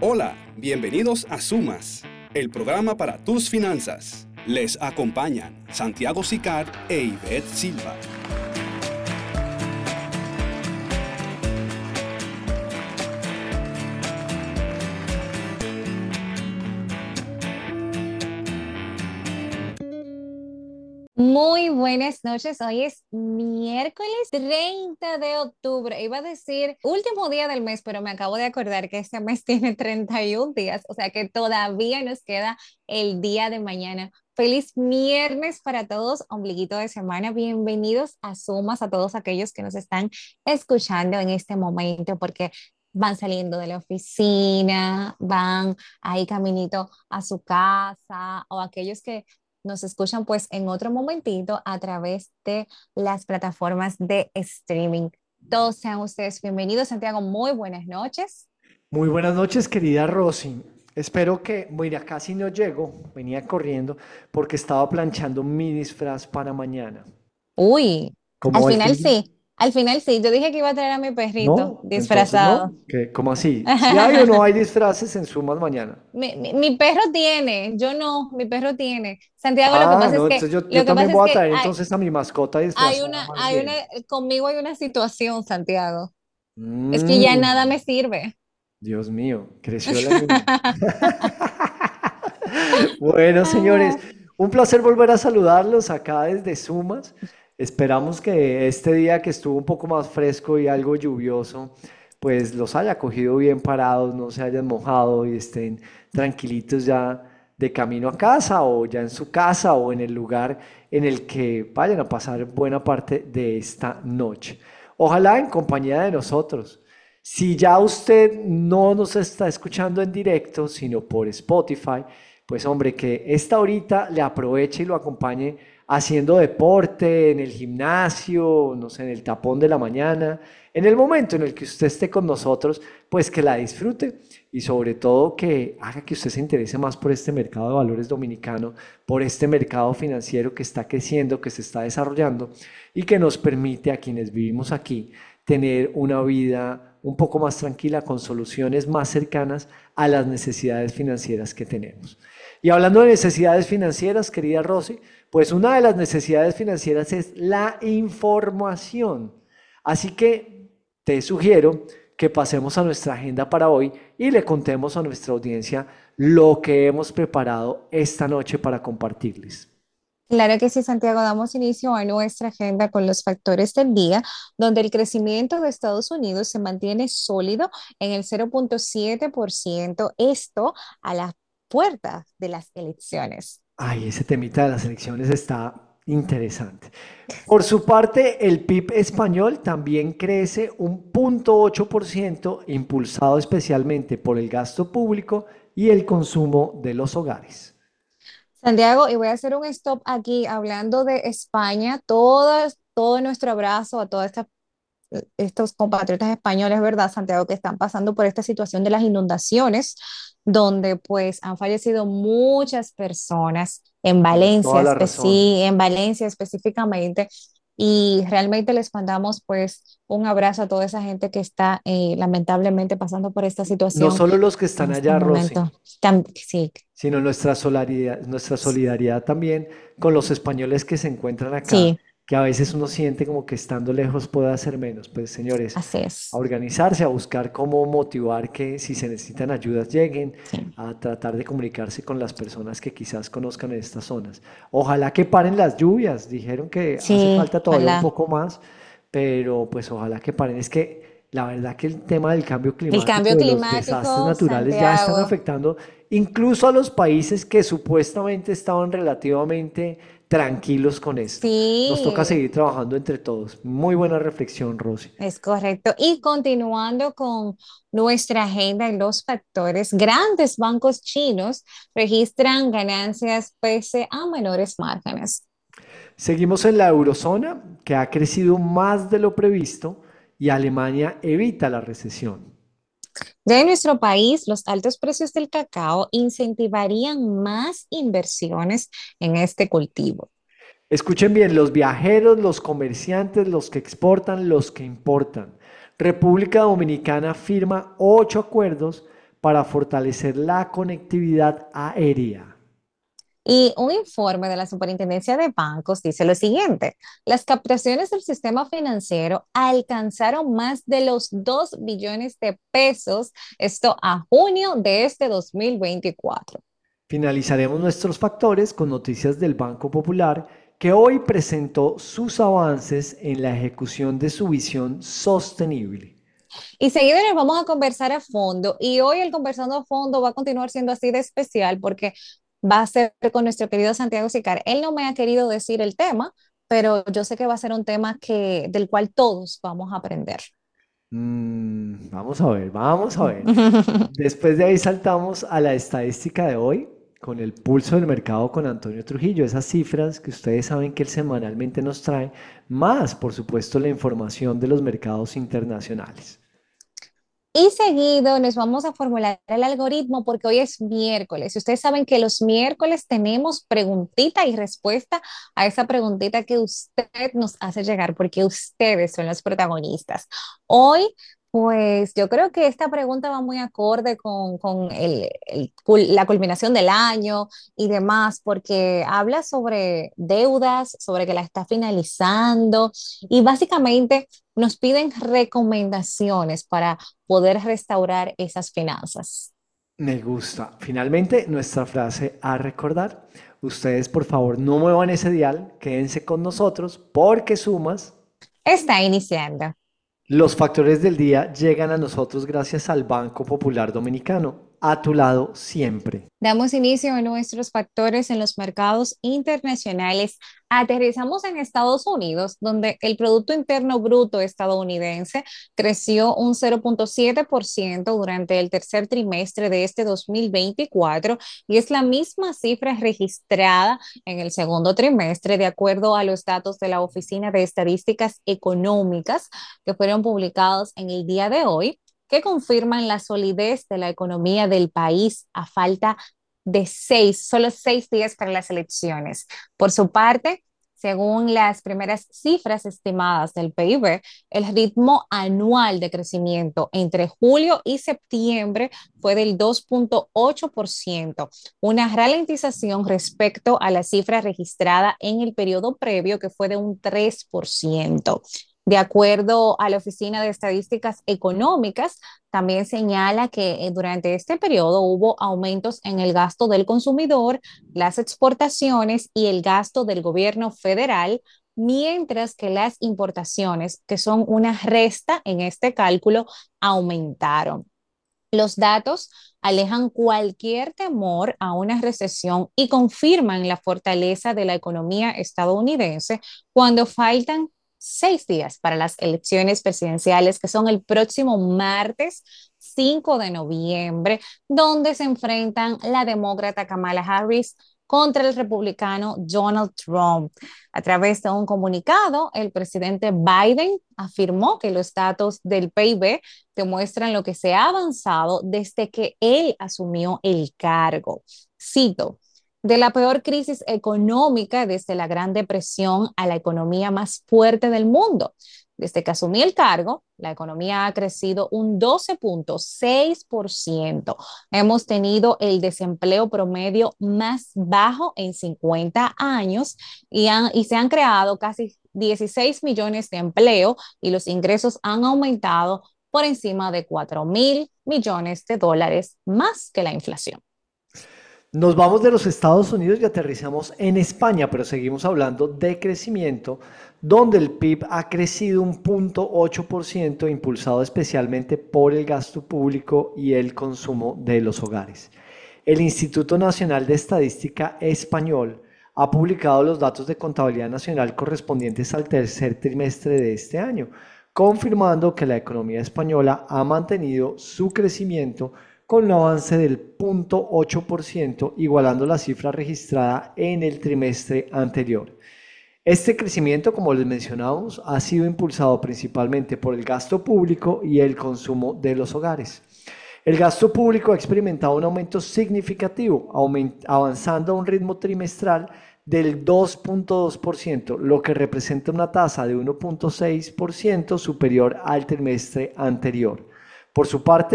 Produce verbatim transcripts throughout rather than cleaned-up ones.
Hola, bienvenidos a Sumas, el programa para tus finanzas. Les acompañan Santiago Sicar e Ivette Silva. Muy buenas noches, hoy es miércoles treinta de octubre, iba a decir último día del mes, pero me acabo de acordar que este mes tiene treinta y un días, o sea que todavía nos queda el día de mañana. Feliz viernes para todos, ombliguito de semana, bienvenidos a Sumas, a todos aquellos que nos están escuchando en este momento, porque van saliendo de la oficina, van ahí caminito a su casa, o aquellos que nos escuchan pues en otro momentito a través de las plataformas de streaming. Todos sean ustedes bienvenidos. Santiago, muy buenas noches. Muy buenas noches, querida Rosy. Espero que, mira, casi no llego, venía corriendo porque estaba planchando mi disfraz para mañana. Uy, al ¿Cómo va el final tuyo? sí, al final sí. Yo dije que iba a traer a mi perrito ¿No? Entonces, disfrazado. ¿no? ¿Qué? ¿Cómo así? ¿Si hay o no hay disfraces en Sumas mañana? Mi, mi- mi perro tiene, yo no, mi perro tiene. Santiago, lo que Ah, pasa es no, que, entonces yo, yo lo que también pasa es voy a que traer hay, entonces a mi mascota hay disfrazada una, más hay una, bien. conmigo hay una situación, Santiago. Es que ya Mm, nada me sirve. Dios mío, creció la niña. Bueno, señores, un placer volver a saludarlos acá desde Sumas. Esperamos que este día que estuvo un poco más fresco y algo lluvioso, pues los haya cogido bien parados, no se hayan mojado y estén tranquilitos ya de camino a casa o ya en su casa o en el lugar en el que vayan a pasar buena parte de esta noche. Ojalá en compañía de nosotros. Si ya usted no nos está escuchando en directo, sino por Spotify, pues hombre, que esta horita le aproveche y lo acompañe haciendo deporte, en el gimnasio, no sé, en el tapón de la mañana, en el momento en el que usted esté con nosotros, pues que la disfrute y sobre todo que haga que usted se interese más por este mercado de valores dominicano, por este mercado financiero que está creciendo, que se está desarrollando y que nos permite a quienes vivimos aquí tener una vida un poco más tranquila con soluciones más cercanas a las necesidades financieras que tenemos. Y hablando de necesidades financieras, querida Rosy, pues una de las necesidades financieras es la información. Así que te sugiero que pasemos a nuestra agenda para hoy y le contemos a nuestra audiencia lo que hemos preparado esta noche para compartirles. Claro que sí, Santiago, damos inicio a nuestra agenda con los factores del día, donde el crecimiento de Estados Unidos se mantiene sólido en el cero punto siete por ciento, esto a las puertas de las elecciones. Ay, ese temita de las elecciones está interesante. Por su parte, el P I B español también crece un cero punto ocho por ciento, impulsado especialmente por el gasto público y el consumo de los hogares. Santiago, y voy a hacer un stop aquí hablando de España, todas, todo nuestro abrazo a todas estas estos compatriotas españoles, ¿verdad, Santiago? Que están pasando por esta situación de las inundaciones, donde pues han fallecido muchas personas en Tienes Valencia, toda la razón. especi- en Valencia específicamente, y realmente les mandamos pues un abrazo a toda esa gente que está eh, lamentablemente pasando por esta No situación solo los que en están este allá, Rosy, momento. Tam- sí, sino nuestra solidaridad, nuestra solidaridad también con los españoles que se encuentran acá, sí, que a veces uno siente como que estando lejos puede hacer menos. Pues señores, así a es. organizarse, a buscar cómo motivar que si se necesitan ayudas lleguen, Sí. a tratar de comunicarse con las personas que quizás conozcan en estas zonas. Ojalá que paren las lluvias, dijeron que hace Sí, falta todavía un ojalá. poco más, pero pues ojalá que paren. Es que la verdad que el tema del cambio El climático, cambio de los desastres climático, naturales ya están Santiago. afectando incluso a los países que supuestamente estaban relativamente tranquilos con esto. Nos toca Sí, seguir trabajando entre todos. Muy buena reflexión, Rosy. es correcto. Y continuando con nuestra agenda en los factores, grandes bancos chinos registran ganancias pese a menores márgenes. Seguimos en la eurozona, que ha crecido más de lo previsto, y Alemania evita la recesión. Ya en nuestro país, los altos precios del cacao incentivarían más inversiones en este cultivo. Escuchen bien, los viajeros, los comerciantes, los que exportan, los que importan. República Dominicana firma ocho acuerdos para fortalecer la conectividad aérea. Y un informe de la Superintendencia de Bancos dice lo siguiente: las captaciones del sistema financiero alcanzaron más de los dos billones de pesos, esto a junio de este dos mil veinticuatro. Finalizaremos nuestros factores con noticias del Banco Popular, que hoy presentó sus avances en la ejecución de su visión sostenible. Y seguido nos vamos a conversar a fondo, y hoy el conversando a fondo va a continuar siendo así de especial porque va a ser con nuestro querido Santiago Sicar. Él no me ha querido decir el tema, pero yo sé que va a ser un tema que, del cual todos vamos a aprender. Mm, vamos a ver, vamos a ver. Después de ahí saltamos a la estadística de hoy con el pulso del mercado con Antonio Trujillo, esas cifras que ustedes saben que él semanalmente nos trae, más por supuesto la información de los mercados internacionales. Y seguido nos vamos a formular el algoritmo porque hoy es miércoles. Y ustedes saben que los miércoles tenemos preguntita y respuesta a esa preguntita que usted nos hace llegar porque ustedes son los protagonistas. Hoy, pues yo creo que esta pregunta va muy acorde con, con el, el cul- la culminación del año y demás, porque habla sobre deudas, sobre que la está finalizando y básicamente nos piden recomendaciones para poder restaurar esas finanzas. Me gusta. Finalmente, nuestra frase a recordar. Ustedes, por favor, no muevan ese dial, quédense con nosotros porque sumas. Está iniciando. Los factores del día llegan a nosotros gracias al Banco Popular Dominicano, a tu lado siempre. Damos inicio a nuestros factores en los mercados internacionales. Aterrizamos en Estados Unidos, donde el Producto Interno Bruto estadounidense creció un cero punto siete por ciento durante el tercer trimestre de este dos mil veinticuatro y es la misma cifra registrada en el segundo trimestre, de acuerdo a los datos de la Oficina de Estadísticas Económicas que fueron publicados en el día de hoy, que confirman la solidez de la economía del país a falta de seis, solo seis días para las elecciones. Por su parte, según las primeras cifras estimadas del P I B, el ritmo anual de crecimiento entre julio y septiembre fue del dos punto ocho por ciento, una ralentización respecto a la cifra registrada en el periodo previo, que fue de un tres por ciento. De acuerdo a la Oficina de Estadísticas Económicas, también señala que durante este periodo hubo aumentos en el gasto del consumidor, las exportaciones y el gasto del gobierno federal, mientras que las importaciones, que son una resta en este cálculo, aumentaron. Los datos alejan cualquier temor a una recesión y confirman la fortaleza de la economía estadounidense cuando faltan seis días para las elecciones presidenciales, que son el próximo martes cinco de noviembre, donde se enfrentan la demócrata Kamala Harris contra el republicano Donald Trump. A través de un comunicado, el presidente Biden afirmó que los datos del P I B demuestran lo que se ha avanzado desde que él asumió el cargo. Cito: de la peor crisis económica desde la Gran Depresión a la economía más fuerte del mundo. Desde que asumí el cargo, la economía ha crecido un doce punto seis por ciento. Hemos tenido el desempleo promedio más bajo en cincuenta años y, han, y se han creado casi dieciséis millones de empleo y los ingresos han aumentado por encima de cuatro mil millones de dólares más que la inflación. Nos vamos de los Estados Unidos y aterrizamos en España, pero seguimos hablando de crecimiento, donde el P I B ha crecido un cero punto ocho por ciento, impulsado especialmente por el gasto público y el consumo de los hogares. El Instituto Nacional de Estadística Español ha publicado los datos de contabilidad nacional correspondientes al tercer trimestre de este año, confirmando que la economía española ha mantenido su crecimiento con un avance del cero punto ocho por ciento, igualando la cifra registrada en el trimestre anterior. Este crecimiento, como les mencionamos, ha sido impulsado principalmente por el gasto público y el consumo de los hogares. El gasto público ha experimentado un aumento significativo, aument- avanzando a un ritmo trimestral del dos punto dos por ciento, lo que representa una tasa de uno punto seis por ciento superior al trimestre anterior. Por su parte,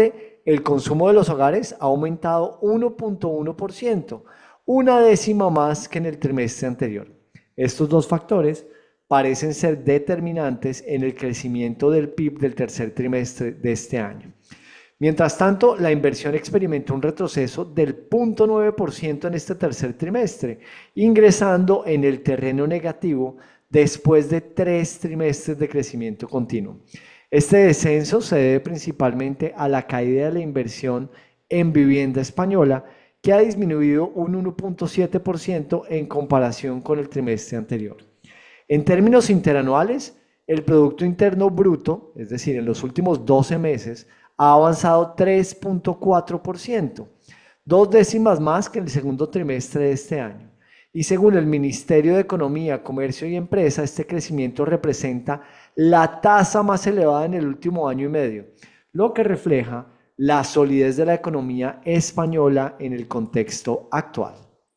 el consumo de los hogares ha aumentado uno punto uno por ciento, una décima más que en el trimestre anterior. Estos dos factores parecen ser determinantes en el crecimiento del P I B del tercer trimestre de este año. Mientras tanto, la inversión experimentó un retroceso del cero punto nueve por ciento en este tercer trimestre, ingresando en el terreno negativo después de tres trimestres de crecimiento continuo. Este descenso se debe principalmente a la caída de la inversión en vivienda española, que ha disminuido un uno punto siete por ciento en comparación con el trimestre anterior. En términos interanuales, el Producto Interno Bruto, es decir, en los últimos doce meses, ha avanzado tres punto cuatro por ciento, dos décimas más que en el segundo trimestre de este año. Y según el Ministerio de Economía, Comercio y Empresa, este crecimiento representa la tasa más elevada en el último año y medio, lo que refleja la solidez de la economía española en el contexto actual.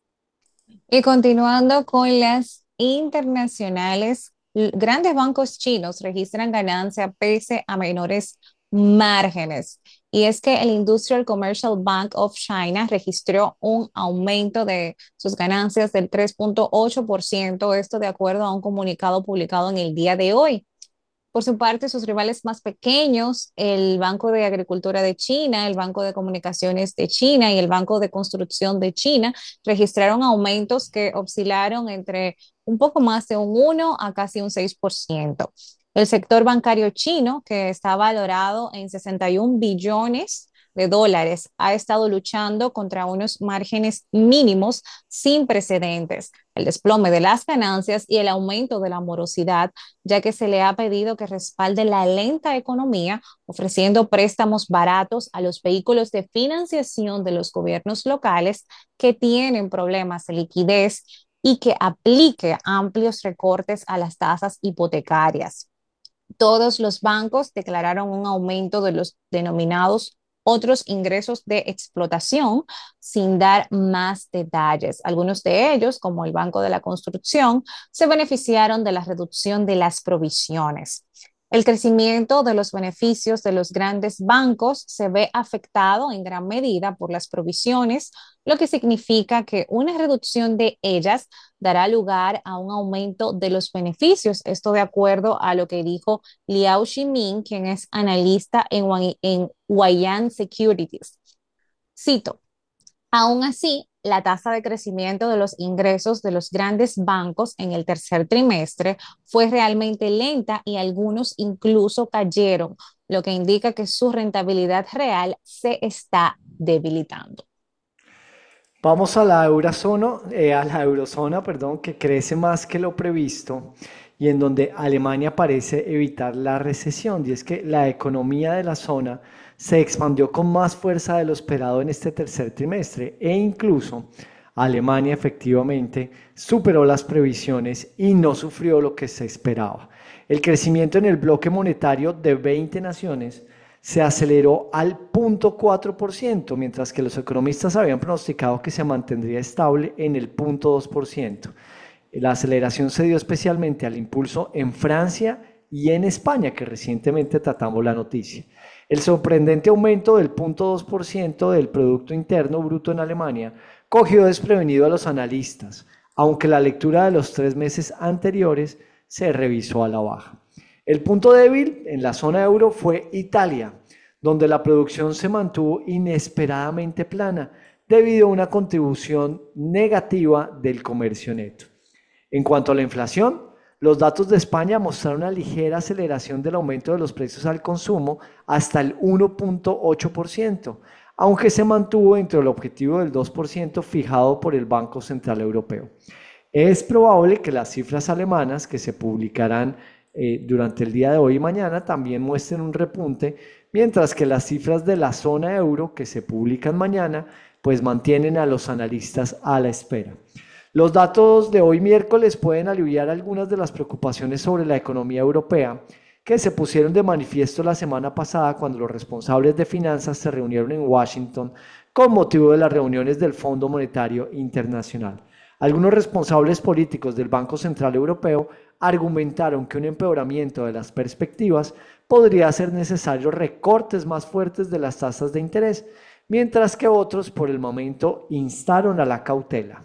Y continuando con las internacionales, grandes bancos chinos registran ganancia pese a menores márgenes. Y es que el Industrial Commercial Bank of China registró un aumento de sus ganancias del tres punto ocho por ciento, esto de acuerdo a un comunicado publicado en el día de hoy. Por su parte, sus rivales más pequeños, el Banco de Agricultura de China, el Banco de Comunicaciones de China y el Banco de Construcción de China, registraron aumentos que oscilaron entre un poco más de un uno a casi un seis por ciento. El sector bancario chino, que está valorado en sesenta y un billones de dólares, ha estado luchando contra unos márgenes mínimos sin precedentes, el desplome de las ganancias y el aumento de la morosidad, ya que se le ha pedido que respalde la lenta economía, ofreciendo préstamos baratos a los vehículos de financiación de los gobiernos locales que tienen problemas de liquidez y que aplique amplios recortes a las tasas hipotecarias. Todos los bancos declararon un aumento de los denominados otros ingresos de explotación sin dar más detalles. Algunos de ellos, como el Banco de la Construcción, se beneficiaron de la reducción de las provisiones. El crecimiento de los beneficios de los grandes bancos se ve afectado en gran medida por las provisiones, lo que significa que una reducción de ellas dará lugar a un aumento de los beneficios. Esto de acuerdo a lo que dijo Liao Ximing, quien es analista en, en Huayan Securities. Cito: aún así, la tasa de crecimiento de los ingresos de los grandes bancos en el tercer trimestre fue realmente lenta y algunos incluso cayeron, lo que indica que su rentabilidad real se está debilitando. Vamos a la eurozona, eh, a la eurozona, perdón, que crece más que lo previsto y en donde Alemania parece evitar la recesión. Y es que la economía de la zona se expandió con más fuerza de lo esperado en este tercer trimestre e incluso Alemania efectivamente superó las previsiones y no sufrió lo que se esperaba. El crecimiento en el bloque monetario de veinte naciones se aceleró al cero punto cuatro por ciento, mientras que los economistas habían pronosticado que se mantendría estable en el cero punto dos por ciento. La aceleración se dio especialmente al impulso en Francia y en España, que recientemente tratamos la noticia. El sorprendente aumento del cero punto dos por ciento del Producto Interno Bruto en Alemania cogió desprevenido a los analistas, aunque la lectura de los tres meses anteriores se revisó a la baja. El punto débil en la zona euro fue Italia, donde la producción se mantuvo inesperadamente plana debido a una contribución negativa del comercio neto. En cuanto a la inflación, los datos de España mostraron una ligera aceleración del aumento de los precios al consumo hasta el uno punto ocho por ciento, aunque se mantuvo dentro del objetivo del dos por ciento fijado por el Banco Central Europeo. Es probable que las cifras alemanas que se publicarán eh, durante el día de hoy y mañana también muestren un repunte, mientras que las cifras de la zona euro que se publican mañana pues mantienen a los analistas a la espera. Los datos de hoy miércoles pueden aliviar algunas de las preocupaciones sobre la economía europea que se pusieron de manifiesto la semana pasada cuando los responsables de finanzas se reunieron en Washington con motivo de las reuniones del Fondo Monetario Internacional. Algunos responsables políticos del Banco Central Europeo argumentaron que un empeoramiento de las perspectivas podría ser necesario recortes más fuertes de las tasas de interés, mientras que otros por el momento instaron a la cautela.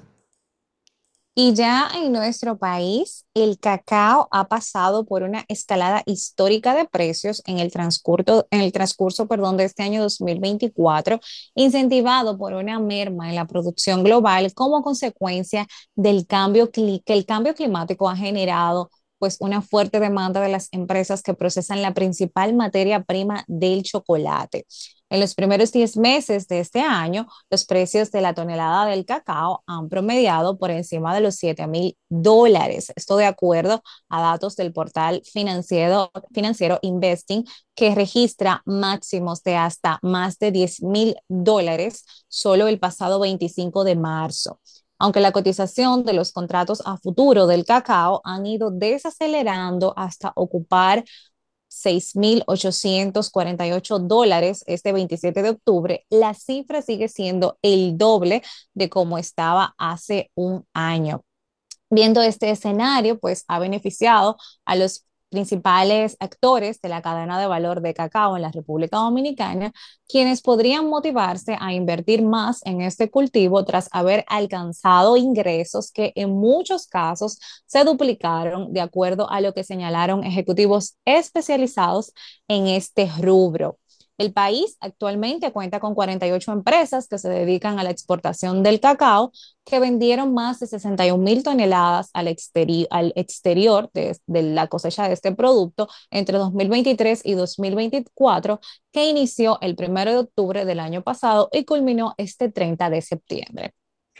Y ya en nuestro país, el cacao ha pasado por una escalada histórica de precios en el transcurso, en el transcurso, perdón, de este año dos mil veinticuatro, incentivado por una merma en la producción global como consecuencia del cambio cli- que el cambio climático ha generado pues una fuerte demanda de las empresas que procesan la principal materia prima del chocolate. En los primeros diez meses de este año, los precios de la tonelada del cacao han promediado por encima de los siete mil dólares. Esto de acuerdo a datos del portal financiero, financiero Investing, que registra máximos de hasta más de diez mil dólares solo el pasado veinticinco de marzo. Aunque la cotización de los contratos a futuro del cacao han ido desacelerando hasta ocupar seis mil ochocientos cuarenta y ocho dólares este veintisiete de octubre, la cifra sigue siendo el doble de como estaba hace un año. Viendo este escenario, pues ha beneficiado a los principales actores de la cadena de valor de cacao en la República Dominicana, quienes podrían motivarse a invertir más en este cultivo tras haber alcanzado ingresos que en muchos casos se duplicaron, de acuerdo a lo que señalaron ejecutivos especializados en este rubro. El país actualmente cuenta con cuarenta y ocho empresas que se dedican a la exportación del cacao, que vendieron más de sesenta y un mil toneladas al, exteri al exterior de, de la cosecha de este producto entre dos mil veintitrés y dos mil veinticuatro, que inició el primero de octubre del año pasado y culminó este treinta de septiembre.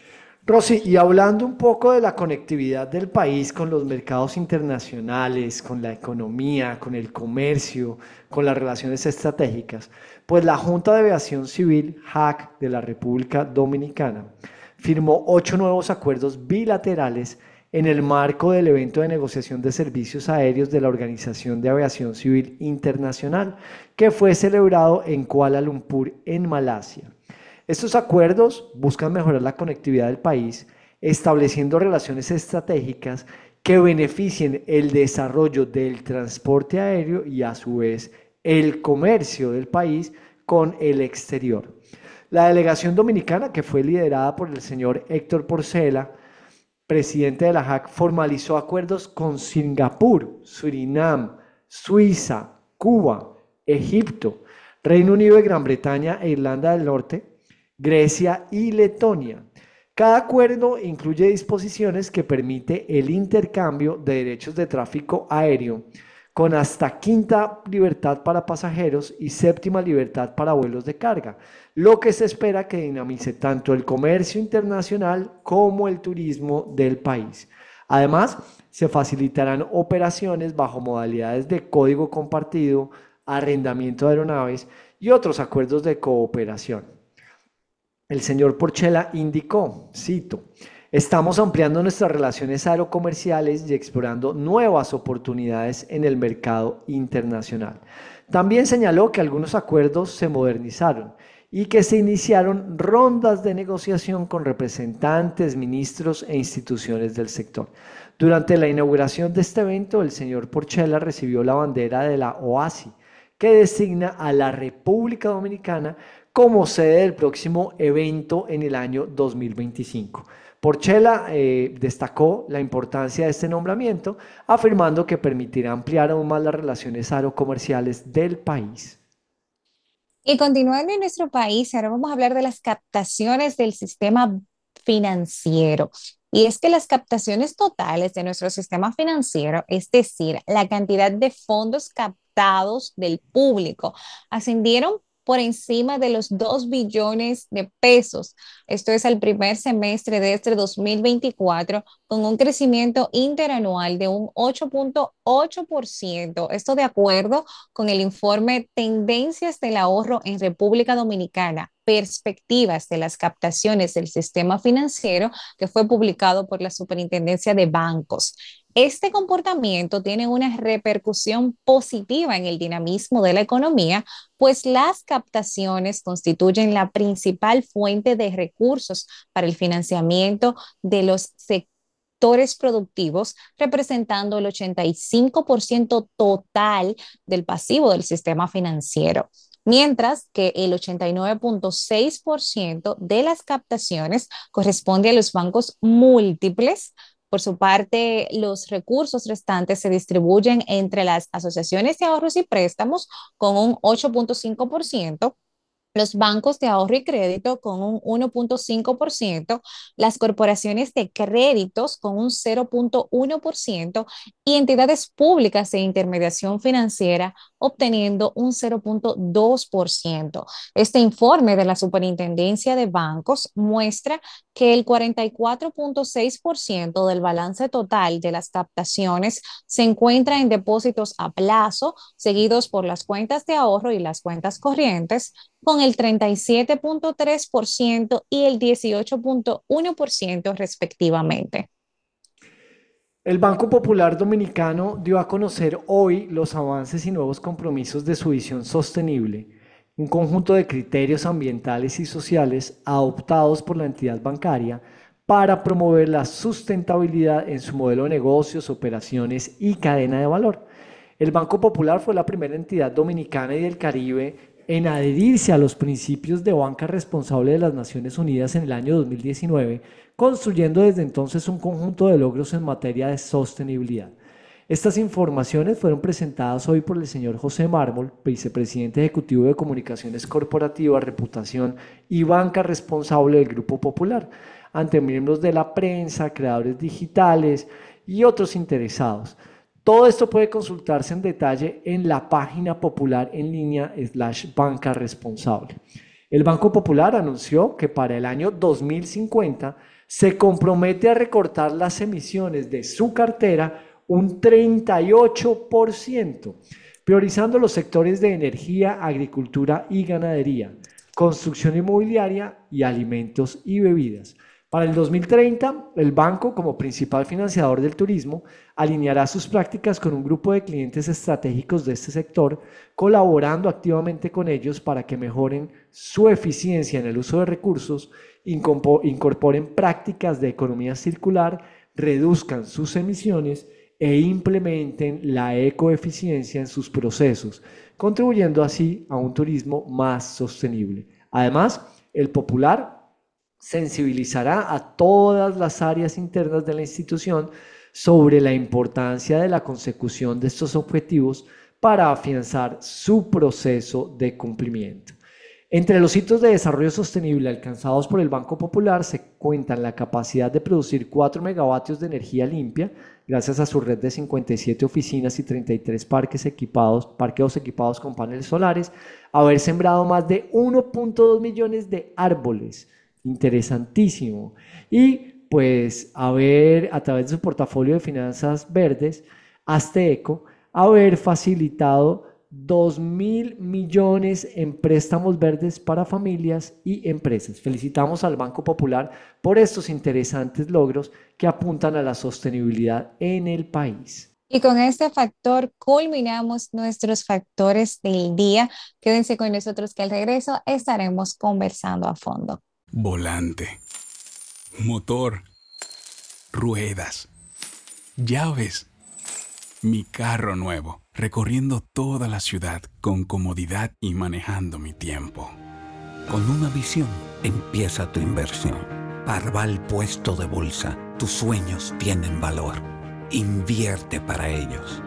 Rosy, y hablando un poco de la conectividad del país con los mercados internacionales, con la economía, con el comercio, con las relaciones estratégicas, pues la Junta de Aviación Civil, J A C, de la República Dominicana, firmó ocho nuevos acuerdos bilaterales en el marco del evento de negociación de servicios aéreos de la Organización de Aviación Civil Internacional, que fue celebrado en Kuala Lumpur, en Malasia. Estos acuerdos buscan mejorar la conectividad del país, estableciendo relaciones estratégicas que beneficien el desarrollo del transporte aéreo y a su vez el comercio del país con el exterior. La delegación dominicana, que fue liderada por el señor Héctor Porcela, presidente de la J A C, formalizó acuerdos con Singapur, Surinam, Suiza, Cuba, Egipto, Reino Unido de Gran Bretaña e Irlanda del Norte, Grecia y Letonia. Cada acuerdo incluye disposiciones que permite el intercambio de derechos de tráfico aéreo con hasta quinta libertad para pasajeros y séptima libertad para vuelos de carga, lo que se espera que dinamice tanto el comercio internacional como el turismo del país. Además, se facilitarán operaciones bajo modalidades de código compartido, arrendamiento de aeronaves y otros acuerdos de cooperación. El señor Porchela indicó, cito, estamos ampliando nuestras relaciones aerocomerciales y explorando nuevas oportunidades en el mercado internacional. También señaló que algunos acuerdos se modernizaron y que se iniciaron rondas de negociación con representantes, ministros e instituciones del sector. Durante la inauguración de este evento, el señor Porchela recibió la bandera de la O A S I, que designa a la República Dominicana como sede del próximo evento en el año dos mil veinticinco. Porchela eh, destacó la importancia de este nombramiento, afirmando que permitirá ampliar aún más las relaciones aerocomerciales del país. Y continuando en nuestro país, ahora vamos a hablar de las captaciones del sistema financiero. Y es que las captaciones totales de nuestro sistema financiero, es decir, la cantidad de fondos captados del público, ascendieron por encima de los dos billones de pesos. Esto es al primer semestre de este dos mil veinticuatro, con un crecimiento interanual de un ocho punto ocho por ciento. Esto de acuerdo con el informe Tendencias del Ahorro en República Dominicana, perspectivas de las captaciones del sistema financiero, que fue publicado por la Superintendencia de Bancos. Este comportamiento tiene una repercusión positiva en el dinamismo de la economía, pues las captaciones constituyen la principal fuente de recursos para el financiamiento de los sectores sectores productivos, representando el ochenta y cinco por ciento total del pasivo del sistema financiero, mientras que el ochenta y nueve punto seis por ciento de las captaciones corresponde a los bancos múltiples. Por su parte, los recursos restantes se distribuyen entre las asociaciones de ahorros y préstamos con un ocho punto cinco por ciento, los bancos de ahorro y crédito con un uno punto cinco por ciento, las corporaciones de créditos con un cero punto uno por ciento y entidades públicas de intermediación financiera obteniendo un cero punto dos por ciento. Este informe de la Superintendencia de Bancos muestra que el cuarenta y cuatro punto seis por ciento del balance total de las captaciones se encuentra en depósitos a plazo, seguidos por las cuentas de ahorro y las cuentas corrientes, con el treinta y siete punto tres por ciento y el dieciocho punto uno por ciento respectivamente. El Banco Popular Dominicano dio a conocer hoy los avances y nuevos compromisos de su visión sostenible, un conjunto de criterios ambientales y sociales adoptados por la entidad bancaria para promover la sustentabilidad en su modelo de negocios, operaciones y cadena de valor. El Banco Popular fue la primera entidad dominicana y del Caribe en adherirse a los principios de banca responsable de las Naciones Unidas en el año dos mil diecinueve, construyendo desde entonces un conjunto de logros en materia de sostenibilidad. Estas informaciones fueron presentadas hoy por el señor José Mármol, vicepresidente ejecutivo de Comunicaciones Corporativas, Reputación y Banca Responsable del Grupo Popular, ante miembros de la prensa, creadores digitales y otros interesados. Todo esto puede consultarse en detalle en la página popular en línea slash banca responsable. El Banco Popular anunció que para el año dos mil cincuenta se compromete a recortar las emisiones de su cartera un treinta y ocho por ciento, priorizando los sectores de energía, agricultura y ganadería, construcción inmobiliaria y alimentos y bebidas. Para el dos mil treinta, el banco, como principal financiador del turismo, alineará sus prácticas con un grupo de clientes estratégicos de este sector, colaborando activamente con ellos para que mejoren su eficiencia en el uso de recursos, incorporen prácticas de economía circular, reduzcan sus emisiones e implementen la ecoeficiencia en sus procesos, contribuyendo así a un turismo más sostenible. Además, el Popular sensibilizará a todas las áreas internas de la institución sobre la importancia de la consecución de estos objetivos para afianzar su proceso de cumplimiento. Entre los hitos de desarrollo sostenible alcanzados por el Banco Popular se cuentan la capacidad de producir cuatro megavatios de energía limpia gracias a su red de cincuenta y siete oficinas y treinta y tres parques equipados, parqueos equipados con paneles solares, haber sembrado más de uno punto dos millones de árboles. Interesantísimo. Y pues haber, a través de su portafolio de finanzas verdes, Azteeco, haber facilitado dos mil millones en préstamos verdes para familias y empresas. Felicitamos al Banco Popular por estos interesantes logros que apuntan a la sostenibilidad en el país. Y con este factor culminamos nuestros factores del día. Quédense con nosotros que al regreso estaremos conversando a fondo. Volante, motor, ruedas, llaves, mi carro nuevo, recorriendo toda la ciudad con comodidad y manejando mi tiempo. Con una visión empieza tu inversión. Parval Puesto de Bolsa, tus sueños tienen valor. Invierte para ellos.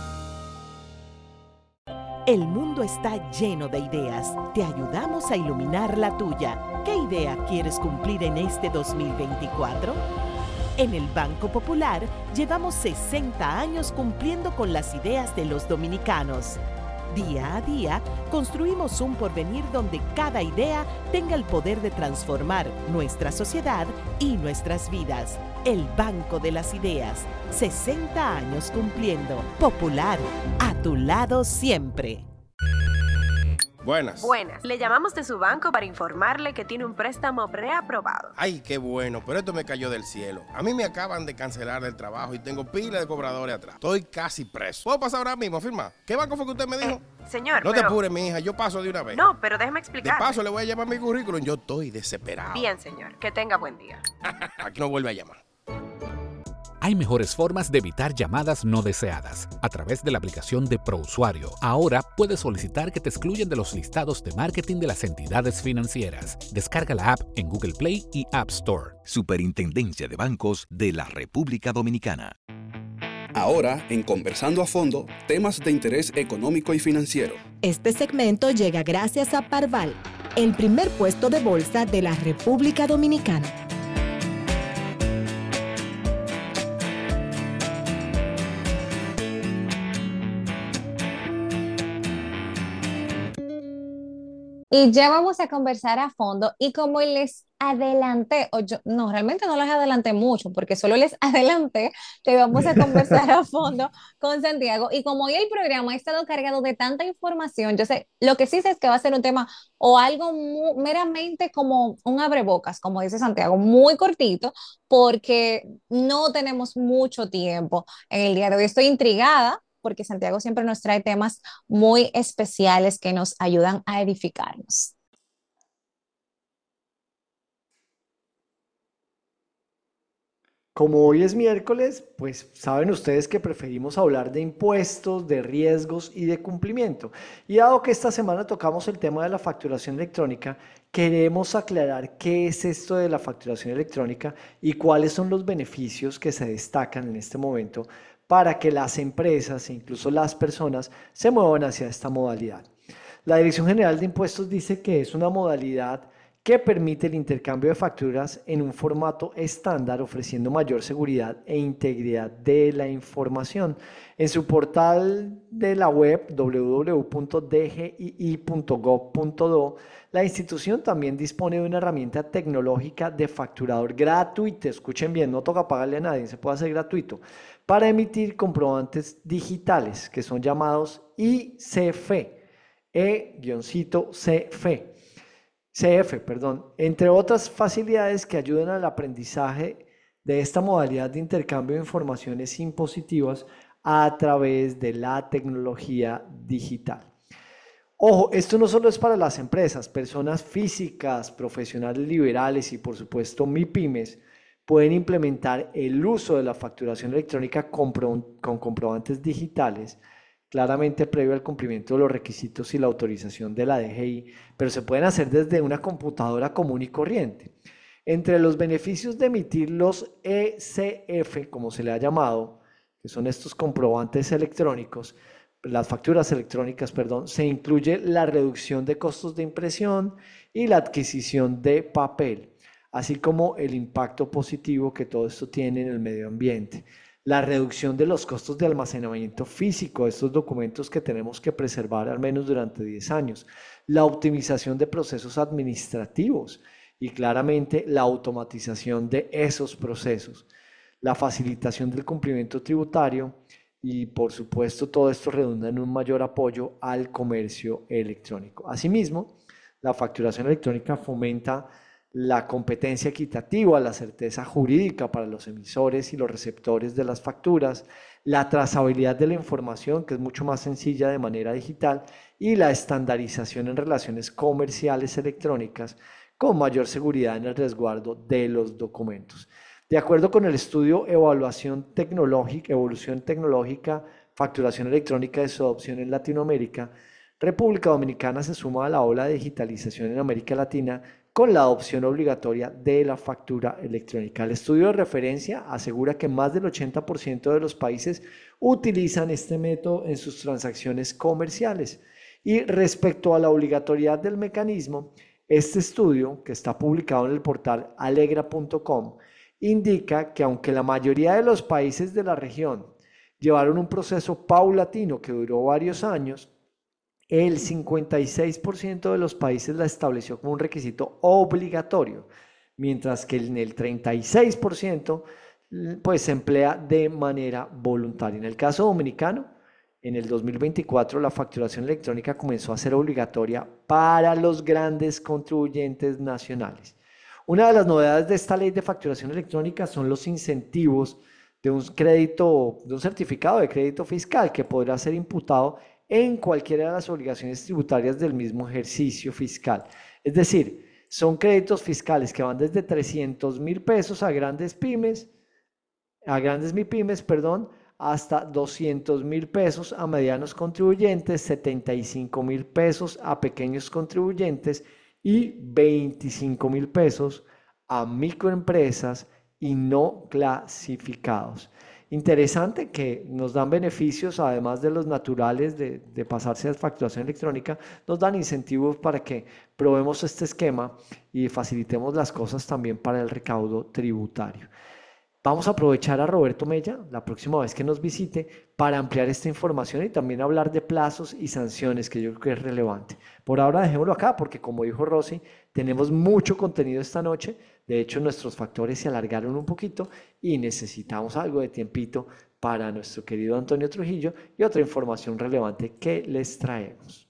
El mundo está lleno de ideas. Te ayudamos a iluminar la tuya. ¿Qué idea quieres cumplir en este dos mil veinticuatro? En el Banco Popular llevamos sesenta años cumpliendo con las ideas de los dominicanos. Día a día, construimos un porvenir donde cada idea tenga el poder de transformar nuestra sociedad y nuestras vidas. El Banco de las Ideas, sesenta años cumpliendo. Popular, a tu lado siempre. Buenas. Buenas. Le llamamos de su banco para informarle que tiene un préstamo preaprobado. Ay, qué bueno, pero esto me cayó del cielo. A mí me acaban de cancelar del trabajo y tengo pila de cobradores atrás. Estoy casi preso. ¿Puedo pasar ahora mismo a firmar? ¿Qué banco fue que usted me dijo? Eh, señor, No pero... te apures, mi hija, yo paso de una vez. No, pero déjeme explicar. De paso le voy a llamar mi currículum, yo estoy desesperado. Bien, señor. Que tenga buen día. Aquí no vuelve a llamar. Hay mejores formas de evitar llamadas no deseadas. A través de la aplicación de ProUsuario, ahora puedes solicitar que te excluyan de los listados de marketing de las entidades financieras. Descarga la app en Google Play y App Store. Superintendencia de Bancos de la República Dominicana. Ahora, en Conversando a Fondo, temas de interés económico y financiero. Este segmento llega gracias a Parval, el primer puesto de bolsa de la República Dominicana. Y ya vamos a conversar a fondo y como les adelanté, o yo, no, realmente no les adelanté mucho porque solo les adelanté que vamos a conversar a fondo con Santiago y como hoy el programa ha estado cargado de tanta información, yo sé, lo que sí sé es que va a ser un tema o algo muy, meramente como un abrebocas, como dice Santiago, muy cortito porque no tenemos mucho tiempo en el día de hoy. Estoy intrigada porque Santiago siempre nos trae temas muy especiales que nos ayudan a edificarnos. Como hoy es miércoles, pues saben ustedes que preferimos hablar de impuestos, de riesgos y de cumplimiento. Y dado que esta semana tocamos el tema de la facturación electrónica, queremos aclarar qué es esto de la facturación electrónica y cuáles son los beneficios que se destacan en este momento para que las empresas e incluso las personas se muevan hacia esta modalidad. La Dirección General de Impuestos dice que es una modalidad que permite el intercambio de facturas en un formato estándar, ofreciendo mayor seguridad e integridad de la información. En su portal de la web doble u doble u doble u punto d g i i punto gov punto do, la institución también dispone de una herramienta tecnológica de facturador gratuita. Escuchen bien, no toca pagarle a nadie, se puede hacer gratuito, para emitir comprobantes digitales que son llamados I C F, E-C F. C F, perdón, entre otras facilidades que ayudan al aprendizaje de esta modalidad de intercambio de informaciones impositivas a través de la tecnología digital. Ojo, esto no solo es para las empresas, personas físicas, profesionales liberales y por supuesto MIPYMES pueden implementar el uso de la facturación electrónica con, con comprobantes digitales, claramente previo al cumplimiento de los requisitos y la autorización de la D G I, pero se pueden hacer desde una computadora común y corriente. Entre los beneficios de emitir los E C F, como se le ha llamado, que son estos comprobantes electrónicos, las facturas electrónicas, perdón, se incluye la reducción de costos de impresión y la adquisición de papel, así como el impacto positivo que todo esto tiene en el medio ambiente. La reducción de los costos de almacenamiento físico de estos documentos que tenemos que preservar al menos durante diez años, la optimización de procesos administrativos y claramente la automatización de esos procesos, la facilitación del cumplimiento tributario y por supuesto todo esto redunda en un mayor apoyo al comercio electrónico. Asimismo, la facturación electrónica fomenta la competencia equitativa, la certeza jurídica para los emisores y los receptores de las facturas, la trazabilidad de la información, que es mucho más sencilla de manera digital, y la estandarización en relaciones comerciales electrónicas con mayor seguridad en el resguardo de los documentos. De acuerdo con el estudio Evaluación Tecnológica, Evolución Tecnológica, Facturación Electrónica de su adopción en Latinoamérica, República Dominicana se suma a la ola de digitalización en América Latina con la adopción obligatoria de la factura electrónica. El estudio de referencia asegura que más del ochenta por ciento de los países utilizan este método en sus transacciones comerciales. Y respecto a la obligatoriedad del mecanismo, este estudio, que está publicado en el portal alegra punto com, indica que aunque la mayoría de los países de la región llevaron un proceso paulatino que duró varios años, el cincuenta y seis por ciento de los países la estableció como un requisito obligatorio, mientras que en el treinta y seis por ciento pues, se emplea de manera voluntaria. En el caso dominicano, en el dos mil veinticuatro la facturación electrónica comenzó a ser obligatoria para los grandes contribuyentes nacionales. Una de las novedades de esta ley de facturación electrónica son los incentivos de un crédito, de un certificado de crédito fiscal que podrá ser imputado en cualquiera de las obligaciones tributarias del mismo ejercicio fiscal. Es decir, son créditos fiscales que van desde trescientos mil pesos a grandes pymes a grandes MIPYMES, perdón, hasta doscientos mil pesos a medianos contribuyentes, setenta y cinco mil pesos a pequeños contribuyentes y veinticinco mil pesos a microempresas y no clasificados. Interesante que nos dan beneficios, además de los naturales de, de pasarse a facturación electrónica, nos dan incentivos para que probemos este esquema y facilitemos las cosas también para el recaudo tributario. Vamos a aprovechar a Roberto Mella la próxima vez que nos visite para ampliar esta información y también hablar de plazos y sanciones, que yo creo que es relevante. Por ahora dejémoslo acá porque, como dijo Rosy, tenemos mucho contenido esta noche. De hecho, nuestros factores se alargaron un poquito y necesitamos algo de tiempito para nuestro querido Antonio Trujillo y otra información relevante que les traemos.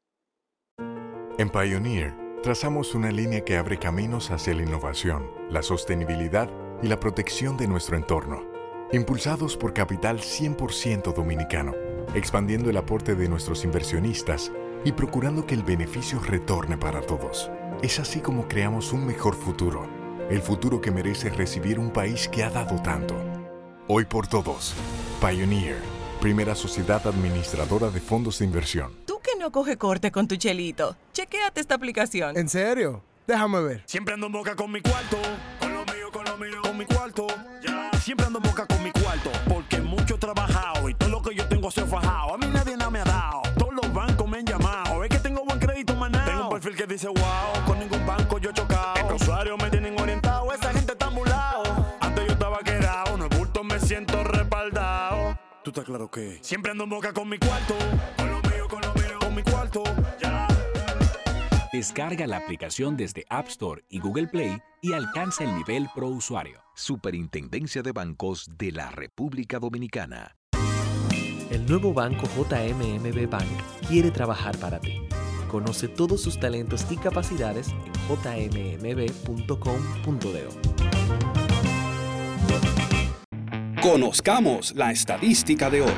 En Pioneer, trazamos una línea que abre caminos hacia la innovación, la sostenibilidad y la protección de nuestro entorno, impulsados por capital cien por ciento dominicano, expandiendo el aporte de nuestros inversionistas y procurando que el beneficio retorne para todos. Es así como creamos un mejor futuro, el futuro que merece recibir un país que ha dado tanto. Hoy por todos, Pioneer, primera sociedad administradora de fondos de inversión. Tú que no coge corte con tu chelito, chequéate esta aplicación. ¿En serio? Déjame ver. Siempre ando en boca con mi cuarto, con lo mío, con lo mío, con mi cuarto. Ya. Siempre ando en boca con mi cuarto, porque mucho he trabajado y todo lo que yo tengo se ha fajado. A mí nadie nada me ha dado, todos los bancos me han llamado. Es que tengo buen crédito, maná. Tengo un perfil que dice wow, con ningún banco yo he chocado. Los usuarios me tienen orientado, esa gente está ambulado. Antes yo estaba quedado, no es bulto, me siento respaldado. Tú estás claro que siempre ando en boca con mi cuarto, con lo mío, con lo mío, con mi cuarto. Ya. Descarga la aplicación desde App Store y Google Play y alcanza el nivel Pro Usuario. Superintendencia de Bancos de la República Dominicana. El nuevo banco J M M B Bank quiere trabajar para ti. Conoce todos sus talentos y capacidades en j m m b punto com punto d o. Conozcamos la estadística de hoy.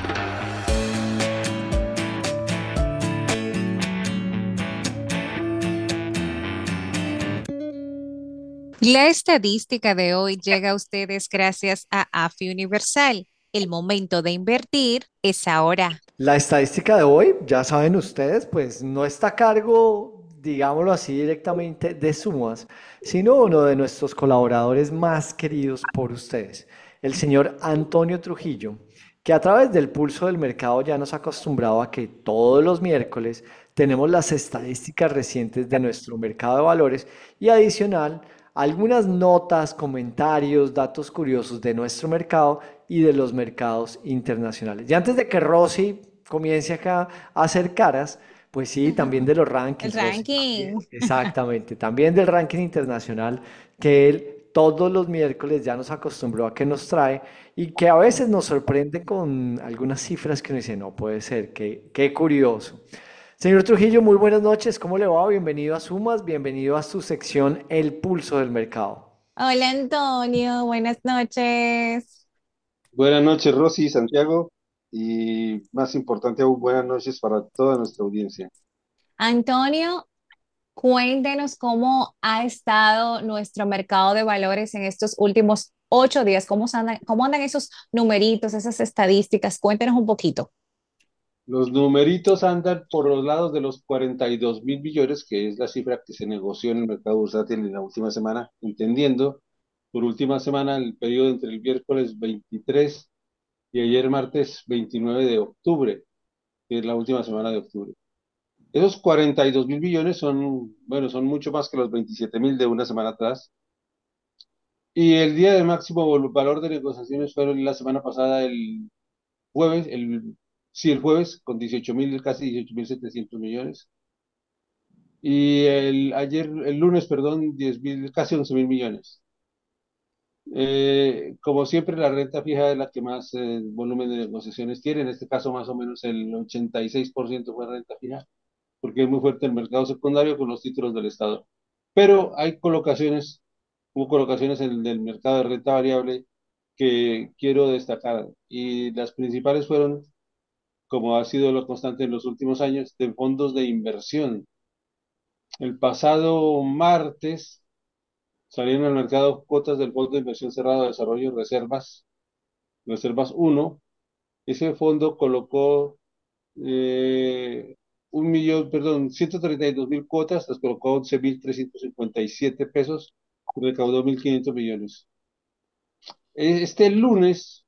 La estadística de hoy llega a ustedes gracias a AFI Universal. El momento de invertir es ahora. La estadística de hoy, ya saben ustedes, pues no está a cargo, digámoslo así, directamente de Sumas, sino uno de nuestros colaboradores más queridos por ustedes, el señor Antonio Trujillo, que a través del pulso del mercado ya nos ha acostumbrado a que todos los miércoles tenemos las estadísticas recientes de nuestro mercado de valores y adicional algunas notas, comentarios, datos curiosos de nuestro mercado y de los mercados internacionales. Y antes de que Rosy comience acá a hacer caras, pues sí, también de los rankings. El ranking. Rosy, exactamente, también del ranking internacional que él todos los miércoles ya nos acostumbró a que nos trae y que a veces nos sorprende con algunas cifras que uno dice, no puede ser, qué, qué curioso. Señor Trujillo, muy buenas noches, ¿cómo le va? Bienvenido a Sumas, bienvenido a su sección El Pulso del Mercado. Hola Antonio, buenas noches. Buenas noches Rosy, Santiago, y más importante aún, buenas noches para toda nuestra audiencia. Antonio, cuéntenos cómo ha estado nuestro mercado de valores en estos últimos ocho días, cómo andan, cómo andan esos numeritos, esas estadísticas, cuéntenos un poquito. Los numeritos andan por los lados de los cuarenta y dos mil billones, que es la cifra que se negoció en el mercado bursátil en la última semana, entendiendo por última semana el periodo entre el miércoles veintitrés y ayer martes veintinueve de octubre, que es la última semana de octubre. Esos cuarenta y dos mil billones son, bueno, son mucho más que los veintisiete mil de una semana atrás. Y el día de máximo valor de negociaciones fueron la semana pasada, el jueves, el Sí, el jueves con dieciocho mil, casi dieciocho mil setecientos millones. Y el, ayer, el lunes, perdón, diez mil, casi once mil millones. Eh, como siempre, la renta fija es la que más eh, volumen de negociaciones tiene. En este caso, más o menos el ochenta y seis por ciento fue renta fija, porque es muy fuerte el mercado secundario con los títulos del Estado. Pero hay colocaciones, hubo colocaciones en el mercado de renta variable que quiero destacar. Y las principales fueron, como ha sido lo constante en los últimos años, de fondos de inversión. El pasado martes salieron al mercado cuotas del Fondo de Inversión Cerrado de Desarrollo y Reservas Reservas uno, ese fondo colocó eh, un millón, perdón, ciento treinta y dos mil cuotas, las colocó once mil trescientos cincuenta y siete pesos, y recaudó mil quinientos millones. Este lunes,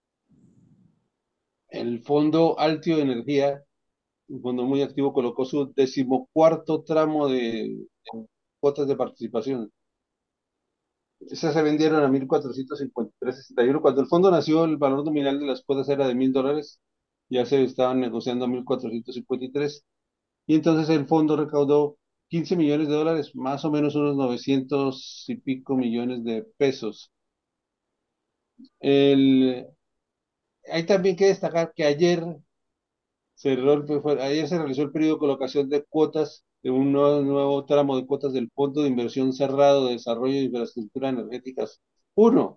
el fondo Altio de Energía, un fondo muy activo, colocó su decimocuarto tramo de, de cuotas de participación. Esas se vendieron a mil cuatrocientos cincuenta y tres punto sesenta y uno. Cuando el fondo nació, el valor nominal de las cuotas era de mil dólares. Ya se estaban negociando a mil cuatrocientos cincuenta y tres. Y entonces el fondo recaudó quince millones de dólares, más o menos unos novecientos y pico millones de pesos. El, hay también que destacar que ayer, cerró el- fue- ayer se realizó el periodo de colocación de cuotas de un nuevo, nuevo tramo de cuotas del Fondo de Inversión Cerrado de Desarrollo de Infraestructuras Energéticas uno.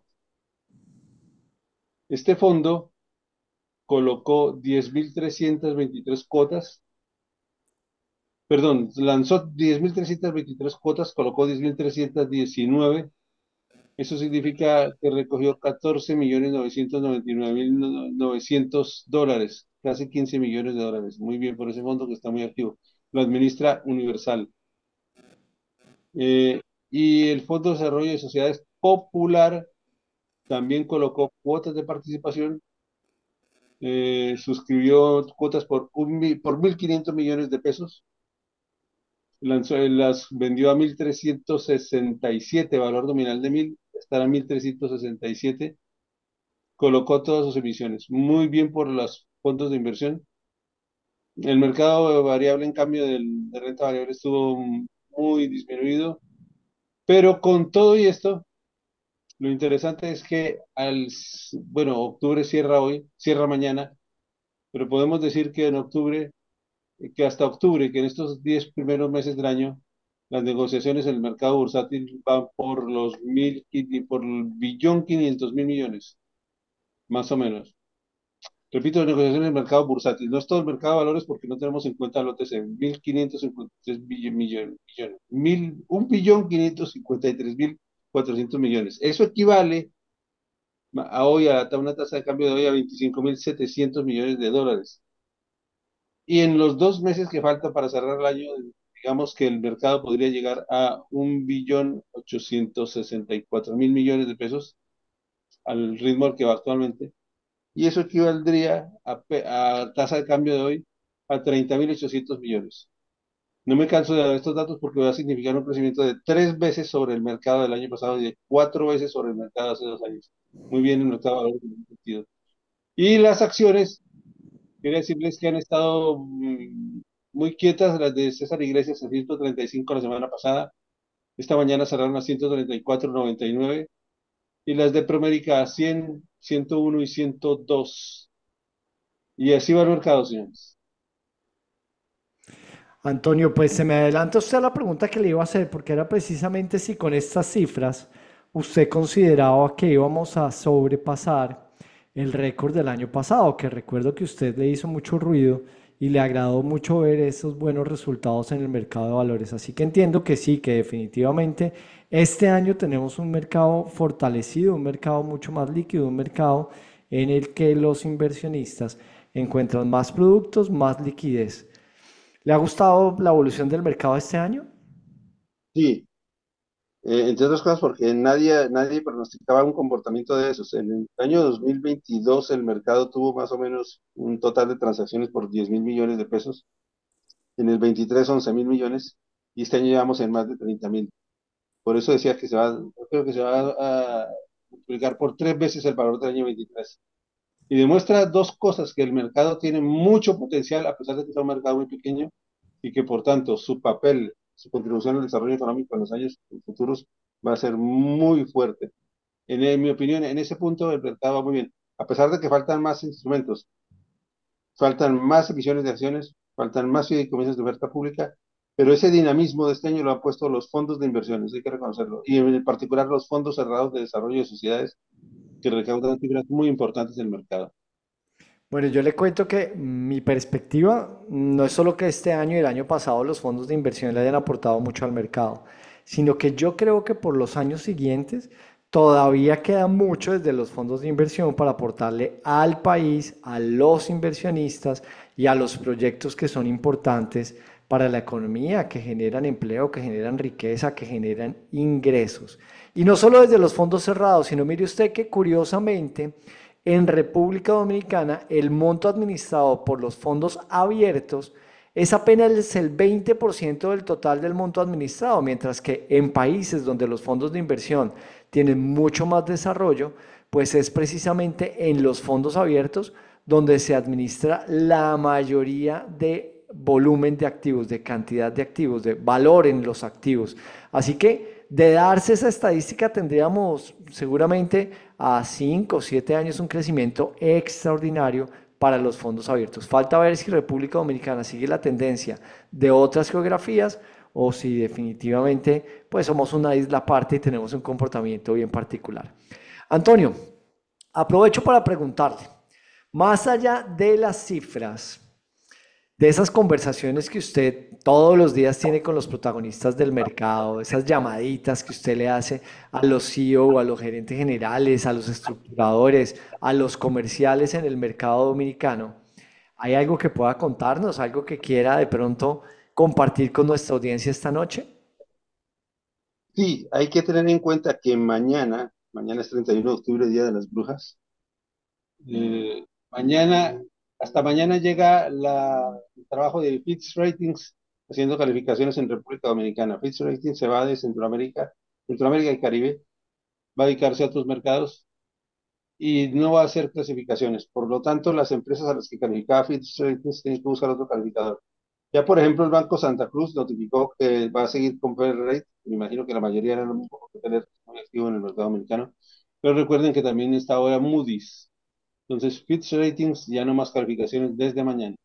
Este fondo colocó diez mil trescientas veintitrés cuotas, perdón, lanzó diez mil trescientas veintitrés cuotas, colocó diez mil trescientas diecinueve. Eso significa que recogió catorce millones novecientos noventa y nueve mil novecientos dólares, casi quince millones de dólares. Muy bien por ese fondo que está muy activo. Lo administra Universal. Eh, y el Fondo de Desarrollo de Sociedades Popular también colocó cuotas de participación, eh, suscribió cuotas por, un, mi- por mil quinientos millones de pesos, lanzó, eh, las vendió a mil trescientos sesenta y siete, valor nominal de mil, estará a mil trescientos sesenta y siete, colocó todas sus emisiones. Muy bien por los fondos de inversión. El mercado variable, en cambio, del, de renta variable estuvo muy disminuido, pero con todo y esto, lo interesante es que al, s- bueno, octubre cierra hoy, cierra mañana, pero podemos decir que en octubre, eh, que hasta octubre, que en estos diez primeros meses del año, las negociaciones en el mercado bursátil van por los mil, y por el billón quinientos mil millones, más o menos. Repito, negociaciones en el mercado bursátil. No es todo el mercado de valores porque no tenemos en cuenta el O T C. mil quinientos cincuenta y tres millones, millones, mil, un billón quinientos cincuenta y tres mil cuatrocientos millones. Eso equivale a hoy, a una tasa de cambio de hoy, a veinticinco mil setecientos millones de dólares. Y en los dos meses que faltan para cerrar el año, digamos que el mercado podría llegar a un billón ochocientos sesenta y cuatro mil millones de pesos al ritmo al que va actualmente. Y eso equivaldría a, pe- a tasa de cambio de hoy a treinta mil ochocientos millones. No me canso de dar estos datos porque va a significar un crecimiento de tres veces sobre el mercado del año pasado y de cuatro veces sobre el mercado de hace dos años. Muy bien el mercado de valores en ese sentido. Y las acciones, quería decirles que han estado mm, muy quietas, las de César Iglesias a ciento treinta y cinco la semana pasada. Esta mañana cerraron a ciento treinta y cuatro noventa y nueve y las de Promérica a cien, ciento uno y ciento dos. Y así va el mercado, señores. Antonio, pues se me adelanta usted a la pregunta que le iba a hacer, porque era precisamente si con estas cifras usted consideraba que íbamos a sobrepasar el récord del año pasado, que recuerdo que usted le hizo mucho ruido y le agradó mucho ver esos buenos resultados en el mercado de valores. Así que entiendo que sí, que definitivamente este año tenemos un mercado fortalecido, un mercado mucho más líquido, un mercado en el que los inversionistas encuentran más productos, más liquidez. ¿Le ha gustado la evolución del mercado este año? Sí, eh, entre otras cosas porque nadie, nadie pronosticaba un comportamiento de esos. En el año dos mil veintidós el mercado tuvo más o menos un total de transacciones por diez mil millones de pesos. En el veintitrés, once mil millones. Y este año llevamos en más de treinta mil. Por eso decía que se va, yo creo que se va a multiplicar por tres veces el valor del año veintitrés. Y demuestra dos cosas: que el mercado tiene mucho potencial a pesar de que es un mercado muy pequeño y que por tanto su papel, su contribución al desarrollo económico en los años futuros va a ser muy fuerte. En, en mi opinión, en ese punto el mercado va muy bien, a pesar de que faltan más instrumentos, faltan más emisiones de acciones, faltan más fideicomisos de oferta pública, pero ese dinamismo de este año lo han puesto los fondos de inversiones, hay que reconocerlo, y en particular los fondos cerrados de desarrollo de sociedades que recaudan cifras muy importantes en el mercado. Bueno, yo le cuento que mi perspectiva no es solo que este año y el año pasado los fondos de inversión le hayan aportado mucho al mercado, sino que yo creo que por los años siguientes todavía queda mucho desde los fondos de inversión para aportarle al país, a los inversionistas y a los proyectos que son importantes para la economía, que generan empleo, que generan riqueza, que generan ingresos. Y no solo desde los fondos cerrados, sino mire usted que curiosamente en República Dominicana el monto administrado por los fondos abiertos es apenas el veinte por ciento del total del monto administrado, mientras que en países donde los fondos de inversión tienen mucho más desarrollo, pues es precisamente en los fondos abiertos donde se administra la mayoría de volumen de activos, de cantidad de activos, de valor en los activos. Así que de darse esa estadística tendríamos seguramente a cinco o siete años un crecimiento extraordinario para los fondos abiertos. Falta ver si República Dominicana sigue la tendencia de otras geografías o si definitivamente pues somos una isla aparte y tenemos un comportamiento bien particular. Antonio, aprovecho para preguntarle, más allá de las cifras, de esas conversaciones que usted todos los días tiene con los protagonistas del mercado, esas llamaditas que usted le hace a los C E O, a los gerentes generales, a los estructuradores, a los comerciales en el mercado dominicano, ¿hay algo que pueda contarnos, algo que quiera de pronto compartir con nuestra audiencia esta noche? Sí, hay que tener en cuenta que mañana, mañana es treinta y uno de octubre, Día de las Brujas, eh, mañana, hasta mañana llega la, el trabajo de Fitch Ratings haciendo calificaciones en República Dominicana. Fitch Ratings se va de Centroamérica, Centroamérica y Caribe, va a dedicarse a otros mercados y no va a hacer clasificaciones. Por lo tanto, las empresas a las que calificaba Fitch Ratings tienen que buscar otro calificador. Ya, por ejemplo, el Banco Santa Cruz notificó que va a seguir con P R Rate. Me imagino que la mayoría era lo mismo porque tener muy activo en el mercado dominicano. Pero recuerden que también está ahora Moody's. Entonces, Fitch Ratings ya no más calificaciones desde mañana.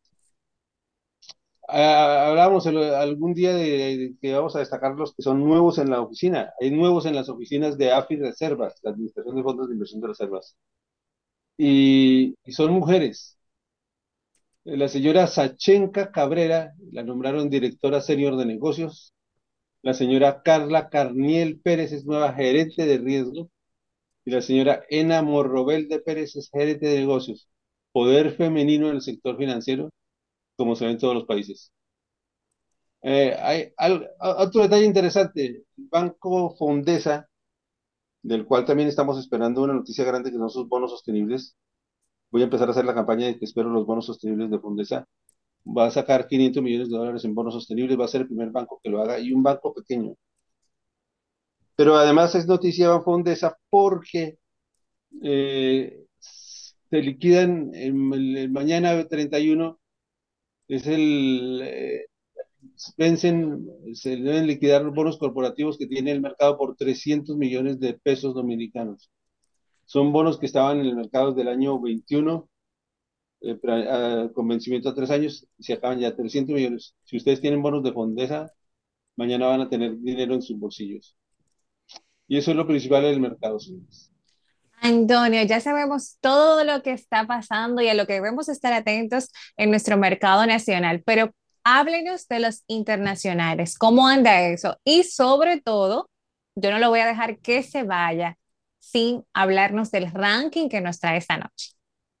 Ah, hablábamos el- algún día de, de que vamos a destacar los que son nuevos en la oficina. Hay nuevos en las oficinas de A F I Reservas, la Administración de Fondos de Inversión de Reservas. Y, y son mujeres. La señora Sachenka Cabrera la nombraron directora senior de negocios. La señora Carla Carniel Pérez es nueva gerente de riesgo. Y la señora Ena Morrobel de Pérez es gerente de negocios. Poder femenino en el sector financiero, como se ve en todos los países. Eh, hay al- a- otro detalle interesante. El Banco Fondesa, del cual también estamos esperando una noticia grande que son sus bonos sostenibles. Voy a empezar a hacer la campaña de que espero los bonos sostenibles de Fondesa. Va a sacar quinientos millones de dólares en bonos sostenibles, va a ser el primer banco que lo haga y un banco pequeño. Pero además es noticia Banfondesa porque eh, se liquidan en el, el mañana treinta y uno, es el, eh, vencen, se deben liquidar los bonos corporativos que tiene el mercado por trescientos millones de pesos dominicanos. Son bonos que estaban en el mercado del año veintiuno, eh, pra- a- con vencimiento a tres años, y se acaban ya trescientos millones. Si ustedes tienen bonos de Fondesa, mañana van a tener dinero en sus bolsillos. Y eso es lo principal del mercado, señores. Antonio, ya sabemos todo lo que está pasando y a lo que debemos estar atentos en nuestro mercado nacional, pero háblenos de los internacionales, ¿cómo anda eso? Y sobre todo, yo no lo voy a dejar que se vaya sin hablarnos del ranking que nos trae esta noche.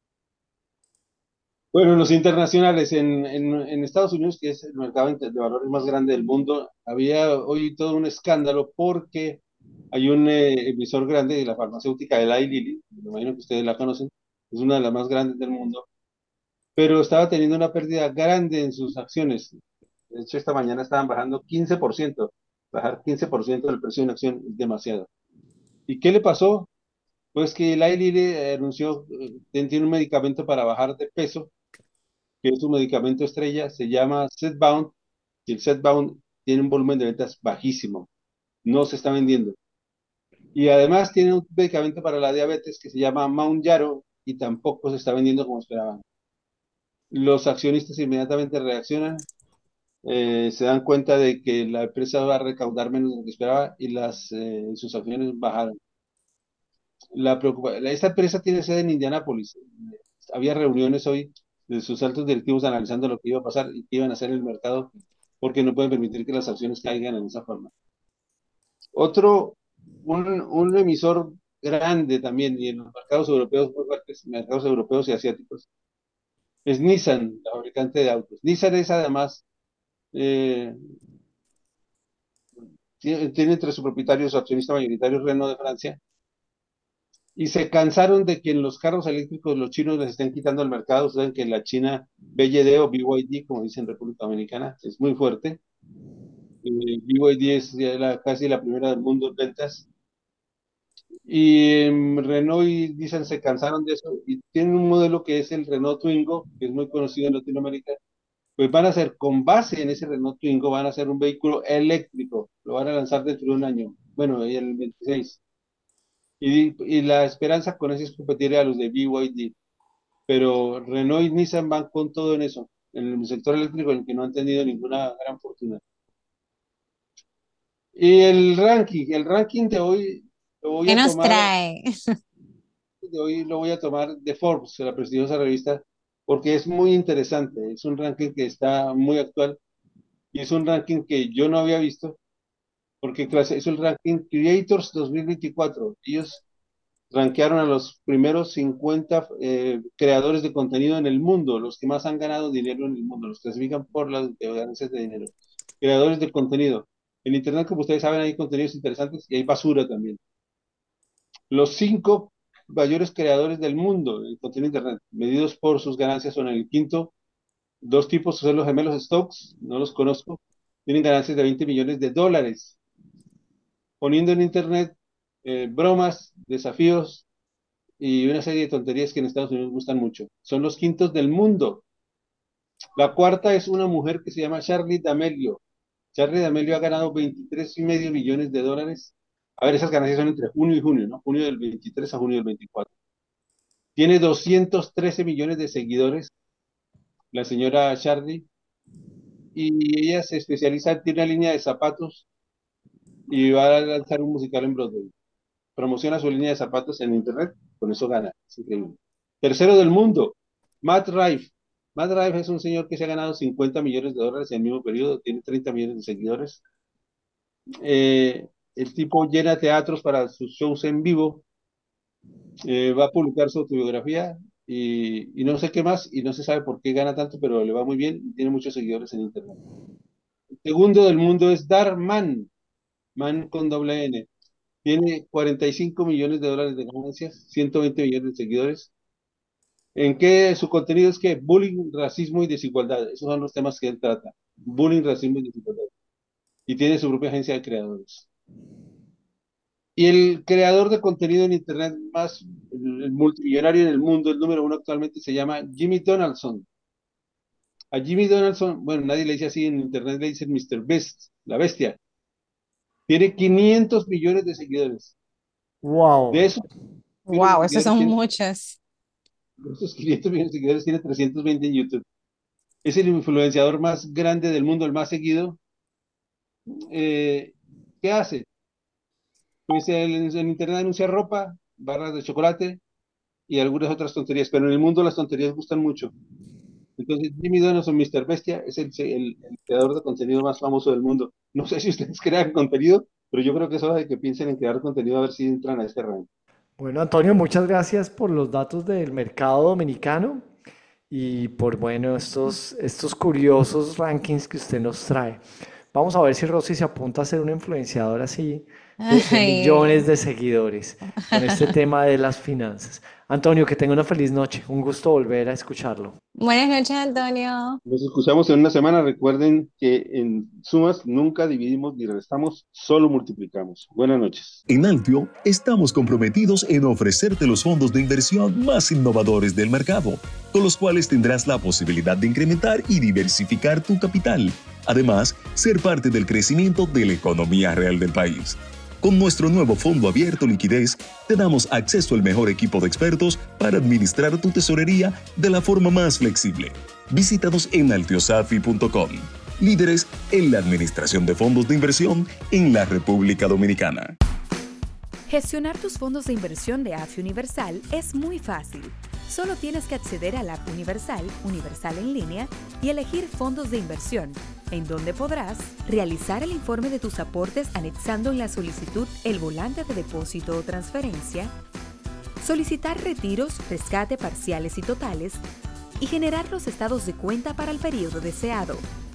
Bueno, los internacionales en, en, en Estados Unidos, que es el mercado inter- de valores más grande del mundo, había hoy todo un escándalo porque hay un eh, emisor grande de la farmacéutica, Eli Lilly, me imagino que ustedes la conocen, es una de las más grandes del mundo, pero estaba teniendo una pérdida grande en sus acciones. De hecho, esta mañana estaban bajando quince por ciento. Bajar quince por ciento del precio de una acción es demasiado. ¿Y qué le pasó? Pues que Eli Lilly eh, anunció, eh, tiene un medicamento para bajar de peso, que es un medicamento estrella, se llama Zepbound, y el Zepbound tiene un volumen de ventas bajísimo, no se está vendiendo. Y además tiene un medicamento para la diabetes que se llama Mounjaro y tampoco se está vendiendo como esperaban. Los accionistas inmediatamente reaccionan, eh, se dan cuenta de que la empresa va a recaudar menos de lo que esperaba y las, eh, sus acciones bajaron. La preocupa- la- esta empresa tiene sede en Indianápolis. Había reuniones hoy de sus altos directivos analizando lo que iba a pasar y qué iban a hacer en el mercado, porque no pueden permitir que las acciones caigan en esa forma. Otro, un, un emisor grande también, y en los mercados europeos muy fuertes, mercados europeos y asiáticos, es Nissan, la fabricante de autos. Nissan es además, eh, tiene, tiene entre sus propietarios, su accionista mayoritario Renault de Francia, y se cansaron de que en los carros eléctricos los chinos les estén quitando el mercado. Saben que en la China B Y D o B Y D, como dicen en República Dominicana, es muy fuerte. Eh, B Y D es ya la, casi la primera del mundo en ventas. Y um, Renault y Nissan se cansaron de eso y tienen un modelo que es el Renault Twingo, que es muy conocido en Latinoamérica. Pues van a hacer, con base en ese Renault Twingo, van a hacer un vehículo eléctrico. Lo van a lanzar dentro de un año. Bueno, el veintiséis. Y, y la esperanza con eso es competir a los de B Y D. Pero Renault y Nissan van con todo en eso, en el sector eléctrico, en el que no han tenido ninguna gran fortuna. Y el ranking, el ranking de hoy lo voy ¿Qué a nos tomar, trae? de hoy lo voy a tomar de Forbes, de la prestigiosa revista, porque es muy interesante. Es un ranking que está muy actual y es un ranking que yo no había visto, porque clase- es el ranking Creators dos mil veinticuatro. Ellos rankearon a los primeros cincuenta eh, creadores de contenido en el mundo, los que más han ganado dinero en el mundo, los clasifican por las ganancias de dinero. Creadores de contenido. En Internet, como ustedes saben, hay contenidos interesantes y hay basura también. Los cinco mayores creadores del mundo en contenido de Internet, medidos por sus ganancias, son el quinto, dos tipos, son los gemelos Stokes, no los conozco, tienen ganancias de veinte millones de dólares, poniendo en Internet eh, bromas, desafíos y una serie de tonterías que en Estados Unidos gustan mucho. Son los quintos del mundo. La cuarta es una mujer que se llama Charli D'Amelio. Charli D'Amelio ha ganado veintitrés y medio millones de dólares. A ver, esas ganancias son entre junio y junio, ¿no? Junio del veintitrés a junio del veinticuatro. Tiene doscientos trece millones de seguidores, la señora Charli, y ella se especializa, tiene una línea de zapatos y va a lanzar un musical en Broadway. Promociona su línea de zapatos en internet, con eso gana. Es increíble. Tercero del mundo, Matt Rife. Matt Rife es un señor que se ha ganado cincuenta millones de dólares en el mismo periodo, tiene treinta millones de seguidores. Eh, el tipo llena teatros para sus shows en vivo, eh, va a publicar su autobiografía y, y no sé qué más, y no se sabe por qué gana tanto, pero le va muy bien y tiene muchos seguidores en internet. El segundo del mundo es Dar Man, Man con doble N. Tiene cuarenta y cinco millones de dólares de ganancias, ciento veinte millones de seguidores. ¿En qué su contenido es que bullying, racismo y desigualdad? Esos son los temas que él trata. Bullying, racismo y desigualdad. Y tiene su propia agencia de creadores. Y el creador de contenido en internet más, el, el multimillonario en el mundo, el número uno actualmente, se llama Jimmy Donaldson. A Jimmy Donaldson, bueno, nadie le dice así, en internet le dicen mister Beast, la bestia. Tiene quinientos millones de seguidores. Wow. De esos, Wow, esos son tiene, muchos. de esos quinientos millones de seguidores tiene trescientos veinte en YouTube. Es el influenciador más grande del mundo, el más seguido. Eh, ¿qué hace? Pues en, en internet anuncia ropa, barras de chocolate y algunas otras tonterías, pero en el mundo las tonterías gustan mucho. Entonces, Jimmy Donaldson, mister Bestia, es el, el, el creador de contenido más famoso del mundo. No sé si ustedes crean contenido, pero yo creo que es hora de que piensen en crear contenido a ver si entran a este rango. Bueno, Antonio, muchas gracias por los datos del mercado dominicano y por, bueno, estos, estos curiosos rankings que usted nos trae. Vamos a ver si Rosy se apunta a ser una influenciadora así de, de millones de seguidores con este tema de las finanzas. Antonio, que tenga una feliz noche. Un gusto volver a escucharlo. Buenas noches, Antonio. Nos escuchamos en una semana. Recuerden que en sumas nunca dividimos ni restamos, solo multiplicamos. Buenas noches. En Altio estamos comprometidos en ofrecerte los fondos de inversión más innovadores del mercado, con los cuales tendrás la posibilidad de incrementar y diversificar tu capital. Además, ser parte del crecimiento de la economía real del país. Con nuestro nuevo fondo abierto liquidez, te damos acceso al mejor equipo de expertos para administrar tu tesorería de la forma más flexible. Visítanos en altiosafi punto com, líderes en la administración de fondos de inversión en la República Dominicana. Gestionar tus fondos de inversión de A F I Universal es muy fácil. Solo tienes que acceder a la app Universal, Universal en línea, y elegir fondos de inversión, en donde podrás realizar el informe de tus aportes anexando en la solicitud el volante de depósito o transferencia, solicitar retiros, rescate parciales y totales, y generar los estados de cuenta para el periodo deseado.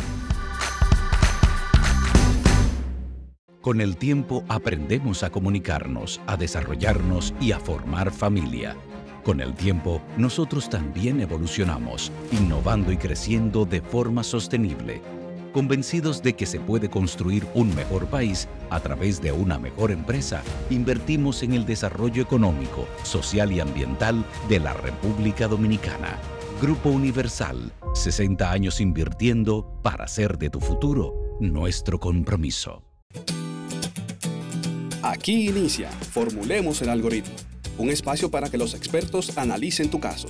Con el tiempo aprendemos a comunicarnos, a desarrollarnos y a formar familia. Con el tiempo, nosotros también evolucionamos, innovando y creciendo de forma sostenible, convencidos de que se puede construir un mejor país a través de una mejor empresa. Invertimos en el desarrollo económico, social y ambiental de la República Dominicana. Grupo Universal, sesenta años invirtiendo para hacer de tu futuro nuestro compromiso. Aquí inicia Formulemos el Algoritmo, un espacio para que los expertos analicen tu caso.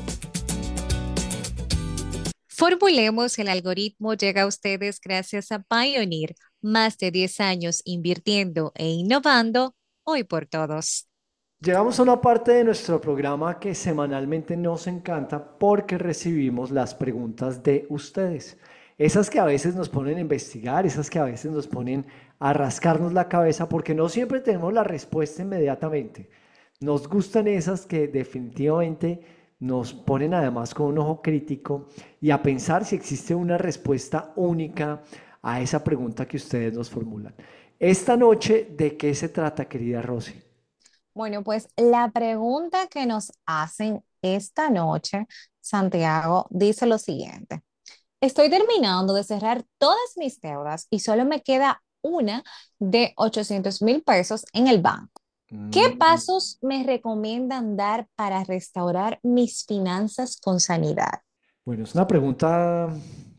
Formulemos el Algoritmo llega a ustedes gracias a Pioneer, más de diez años invirtiendo e innovando, hoy por todos. Llegamos a una parte de nuestro programa que semanalmente nos encanta porque recibimos las preguntas de ustedes. Esas que a veces nos ponen a investigar, esas que a veces nos ponen a rascarnos la cabeza porque no siempre tenemos la respuesta inmediatamente. Nos gustan esas que definitivamente nos ponen además con un ojo crítico y a pensar si existe una respuesta única a esa pregunta que ustedes nos formulan. Esta noche, ¿de qué se trata, querida Rosy? Bueno, pues la pregunta que nos hacen esta noche, Santiago, dice lo siguiente. Estoy terminando de cerrar todas mis deudas y solo me queda una de ochocientos mil pesos en el banco. ¿Qué pasos me recomiendan dar para restaurar mis finanzas con sanidad? Bueno, es una pregunta,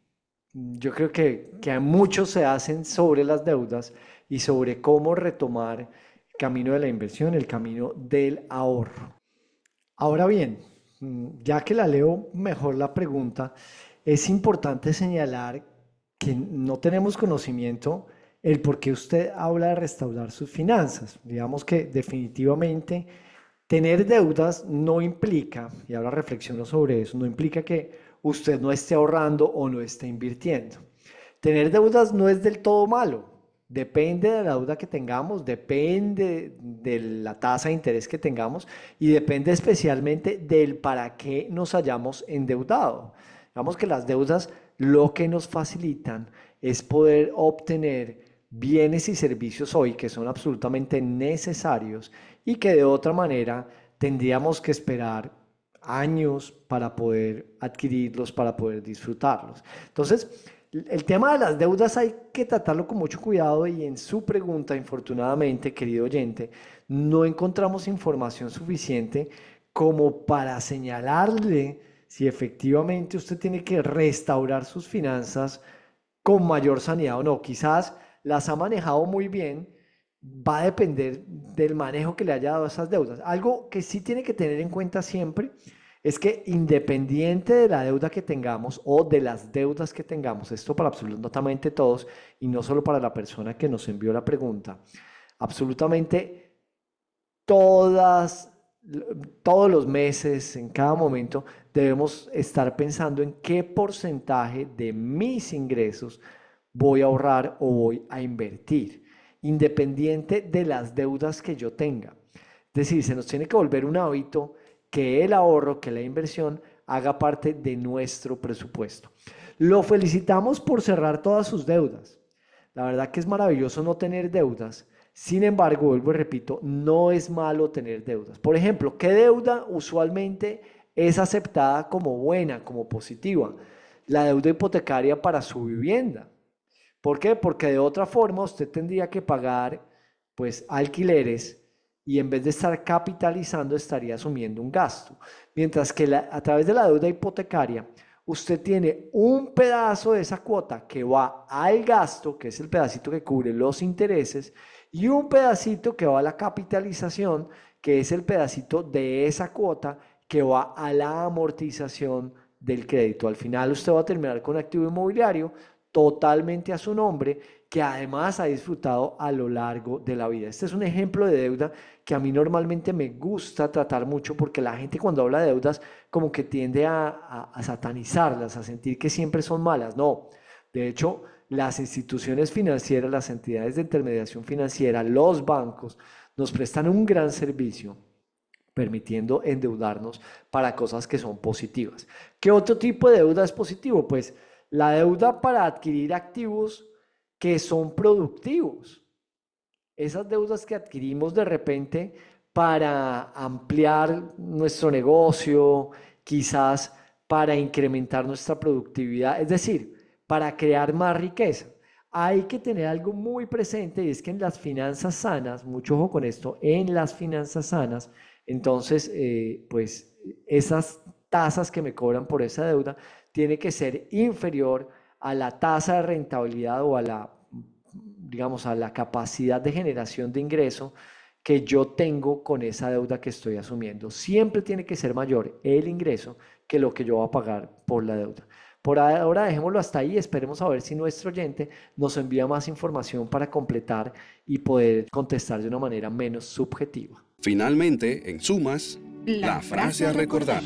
yo creo que, que muchos se hacen sobre las deudas y sobre cómo retomar el camino de la inversión, el camino del ahorro. Ahora bien, ya que la leo mejor la pregunta, es importante señalar que no tenemos conocimiento el por qué usted habla de restaurar sus finanzas. Digamos que definitivamente tener deudas no implica, y ahora reflexiono sobre eso, no implica que usted no esté ahorrando o no esté invirtiendo. Tener deudas no es del todo malo, depende de la deuda que tengamos, depende de la tasa de interés que tengamos y depende especialmente del para qué nos hayamos endeudado. Digamos que las deudas lo que nos facilitan es poder obtener bienes y servicios hoy que son absolutamente necesarios y que de otra manera tendríamos que esperar años para poder adquirirlos, para poder disfrutarlos. Entonces, el tema de las deudas hay que tratarlo con mucho cuidado y en su pregunta, infortunadamente, querido oyente, no encontramos información suficiente como para señalarle si efectivamente usted tiene que restaurar sus finanzas con mayor sanidad o no. Quizás las ha manejado muy bien, va a depender del manejo que le haya dado a esas deudas. Algo que sí tiene que tener en cuenta siempre es que independiente de la deuda que tengamos o de las deudas que tengamos, esto para absolutamente todos y no solo para la persona que nos envió la pregunta, absolutamente todas, todos los meses, en cada momento, debemos estar pensando en qué porcentaje de mis ingresos voy a ahorrar o voy a invertir, independiente de las deudas que yo tenga. Es decir, se nos tiene que volver un hábito que el ahorro, que la inversión haga parte de nuestro presupuesto. Lo felicitamos por cerrar todas sus deudas. La verdad que es maravilloso no tener deudas. Sin embargo, vuelvo y repito, no es malo tener deudas. Por ejemplo, ¿qué deuda usualmente es aceptada como buena, como positiva? La deuda hipotecaria para su vivienda. ¿Por qué? Porque de otra forma usted tendría que pagar pues alquileres y en vez de estar capitalizando estaría asumiendo un gasto. Mientras que la, a través de la deuda hipotecaria usted tiene un pedazo de esa cuota que va al gasto, que es el pedacito que cubre los intereses, y un pedacito que va a la capitalización, que es el pedacito de esa cuota que va a la amortización del crédito. Al final usted va a terminar con un activo inmobiliario totalmente a su nombre que además ha disfrutado a lo largo de la vida. Este es un ejemplo de deuda que a mí normalmente me gusta tratar mucho, porque la gente cuando habla de deudas como que tiende a, a, a satanizarlas, a sentir que siempre son malas. No, de hecho, las instituciones financieras, las entidades de intermediación financiera, los bancos, nos prestan un gran servicio permitiendo endeudarnos para cosas que son positivas. ¿Qué otro tipo de deuda es positivo? Pues la deuda para adquirir activos que son productivos. Esas deudas que adquirimos de repente para ampliar nuestro negocio, quizás para incrementar nuestra productividad, es decir, para crear más riqueza. Hay que tener algo muy presente, y es que en las finanzas sanas, mucho ojo con esto, en las finanzas sanas, entonces, eh, pues esas tasas que me cobran por esa deuda tiene que ser inferior a la tasa de rentabilidad o a la, digamos, a la capacidad de generación de ingreso que yo tengo con esa deuda que estoy asumiendo. Siempre tiene que ser mayor el ingreso que lo que yo voy a pagar por la deuda. Por ahora dejémoslo hasta ahí, esperemos a ver si nuestro oyente nos envía más información para completar y poder contestar de una manera menos subjetiva. Finalmente, en sumas, la, la frase a recordar.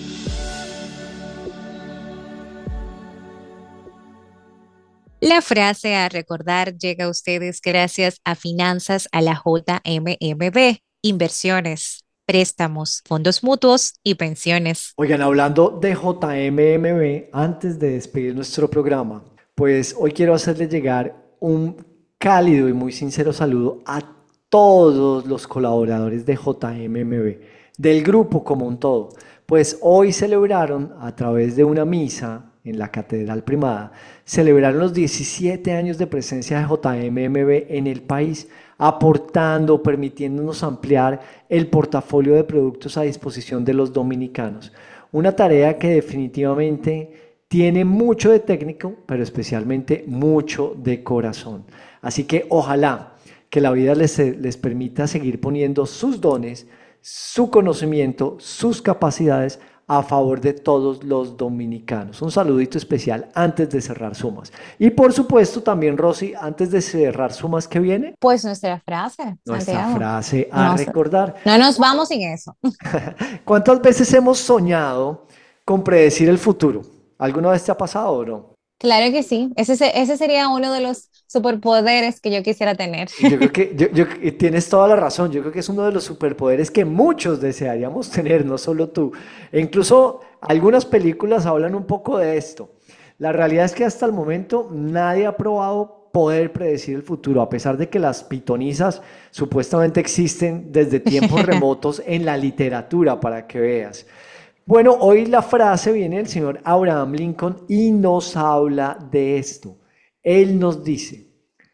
La frase a recordar llega a ustedes gracias a Finanzas a la J M M B, inversiones, préstamos, fondos mutuos y pensiones. Oigan, hablando de J M M B, antes de despedir nuestro programa, pues hoy quiero hacerles llegar un cálido y muy sincero saludo a todos los colaboradores de J M M B, del grupo como un todo. Pues hoy celebraron a través de una misa en la Catedral Primada, celebraron los diecisiete años de presencia de J M M B en el país, aportando, permitiéndonos ampliar el portafolio de productos a disposición de los dominicanos. Una tarea que definitivamente tiene mucho de técnico, pero especialmente mucho de corazón. Así que ojalá que la vida les, les permita seguir poniendo sus dones, su conocimiento, sus capacidades a favor de todos los dominicanos. Un saludito especial antes de cerrar sumas. Y por supuesto también, Rosy, antes de cerrar sumas, ¿qué viene? Pues nuestra frase, Nuestra Santiago. frase a No, recordar. No nos vamos sin eso. ¿Cuántas veces hemos soñado con predecir el futuro? ¿Alguna vez te ha pasado o no? Claro que sí. Ese, ese sería uno de los superpoderes que yo quisiera tener. Yo creo que yo, yo, tienes toda la razón. Yo creo que es uno de los superpoderes que muchos desearíamos tener, no solo tú. E incluso algunas películas hablan un poco de esto. La realidad es que hasta el momento nadie ha probado poder predecir el futuro, a pesar de que las pitonizas supuestamente existen desde tiempos remotos en la literatura, para que veas. Bueno, hoy la frase viene del señor Abraham Lincoln y nos habla de esto. Él nos dice,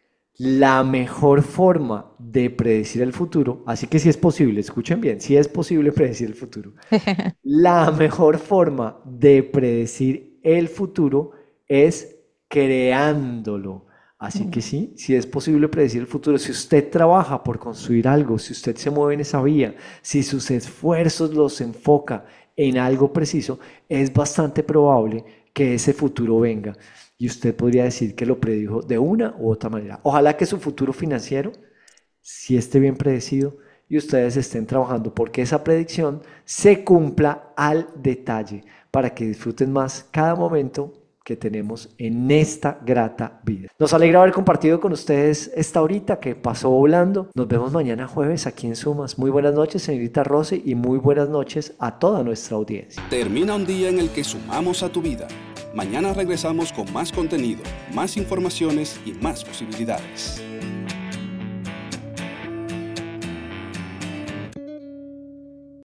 la mejor forma de predecir el futuro, así que si es posible, escuchen bien, si es posible predecir el futuro, la mejor forma de predecir el futuro es creándolo. Así que sí, si es posible predecir el futuro, si usted trabaja por construir algo, si usted se mueve en esa vía, si sus esfuerzos los enfoca en algo preciso, es bastante probable que ese futuro venga. Y usted podría decir que lo predijo de una u otra manera. Ojalá que su futuro financiero sí esté bien predecido y ustedes estén trabajando porque esa predicción se cumpla al detalle para que disfruten más cada momento que tenemos en esta grata vida. Nos alegra haber compartido con ustedes esta horita que pasó volando. Nos vemos mañana jueves aquí en Sumas. Muy buenas noches, señorita Rosy, y muy buenas noches a toda nuestra audiencia. Termina un día en el que sumamos a tu vida. Mañana regresamos con más contenido, más informaciones y más posibilidades.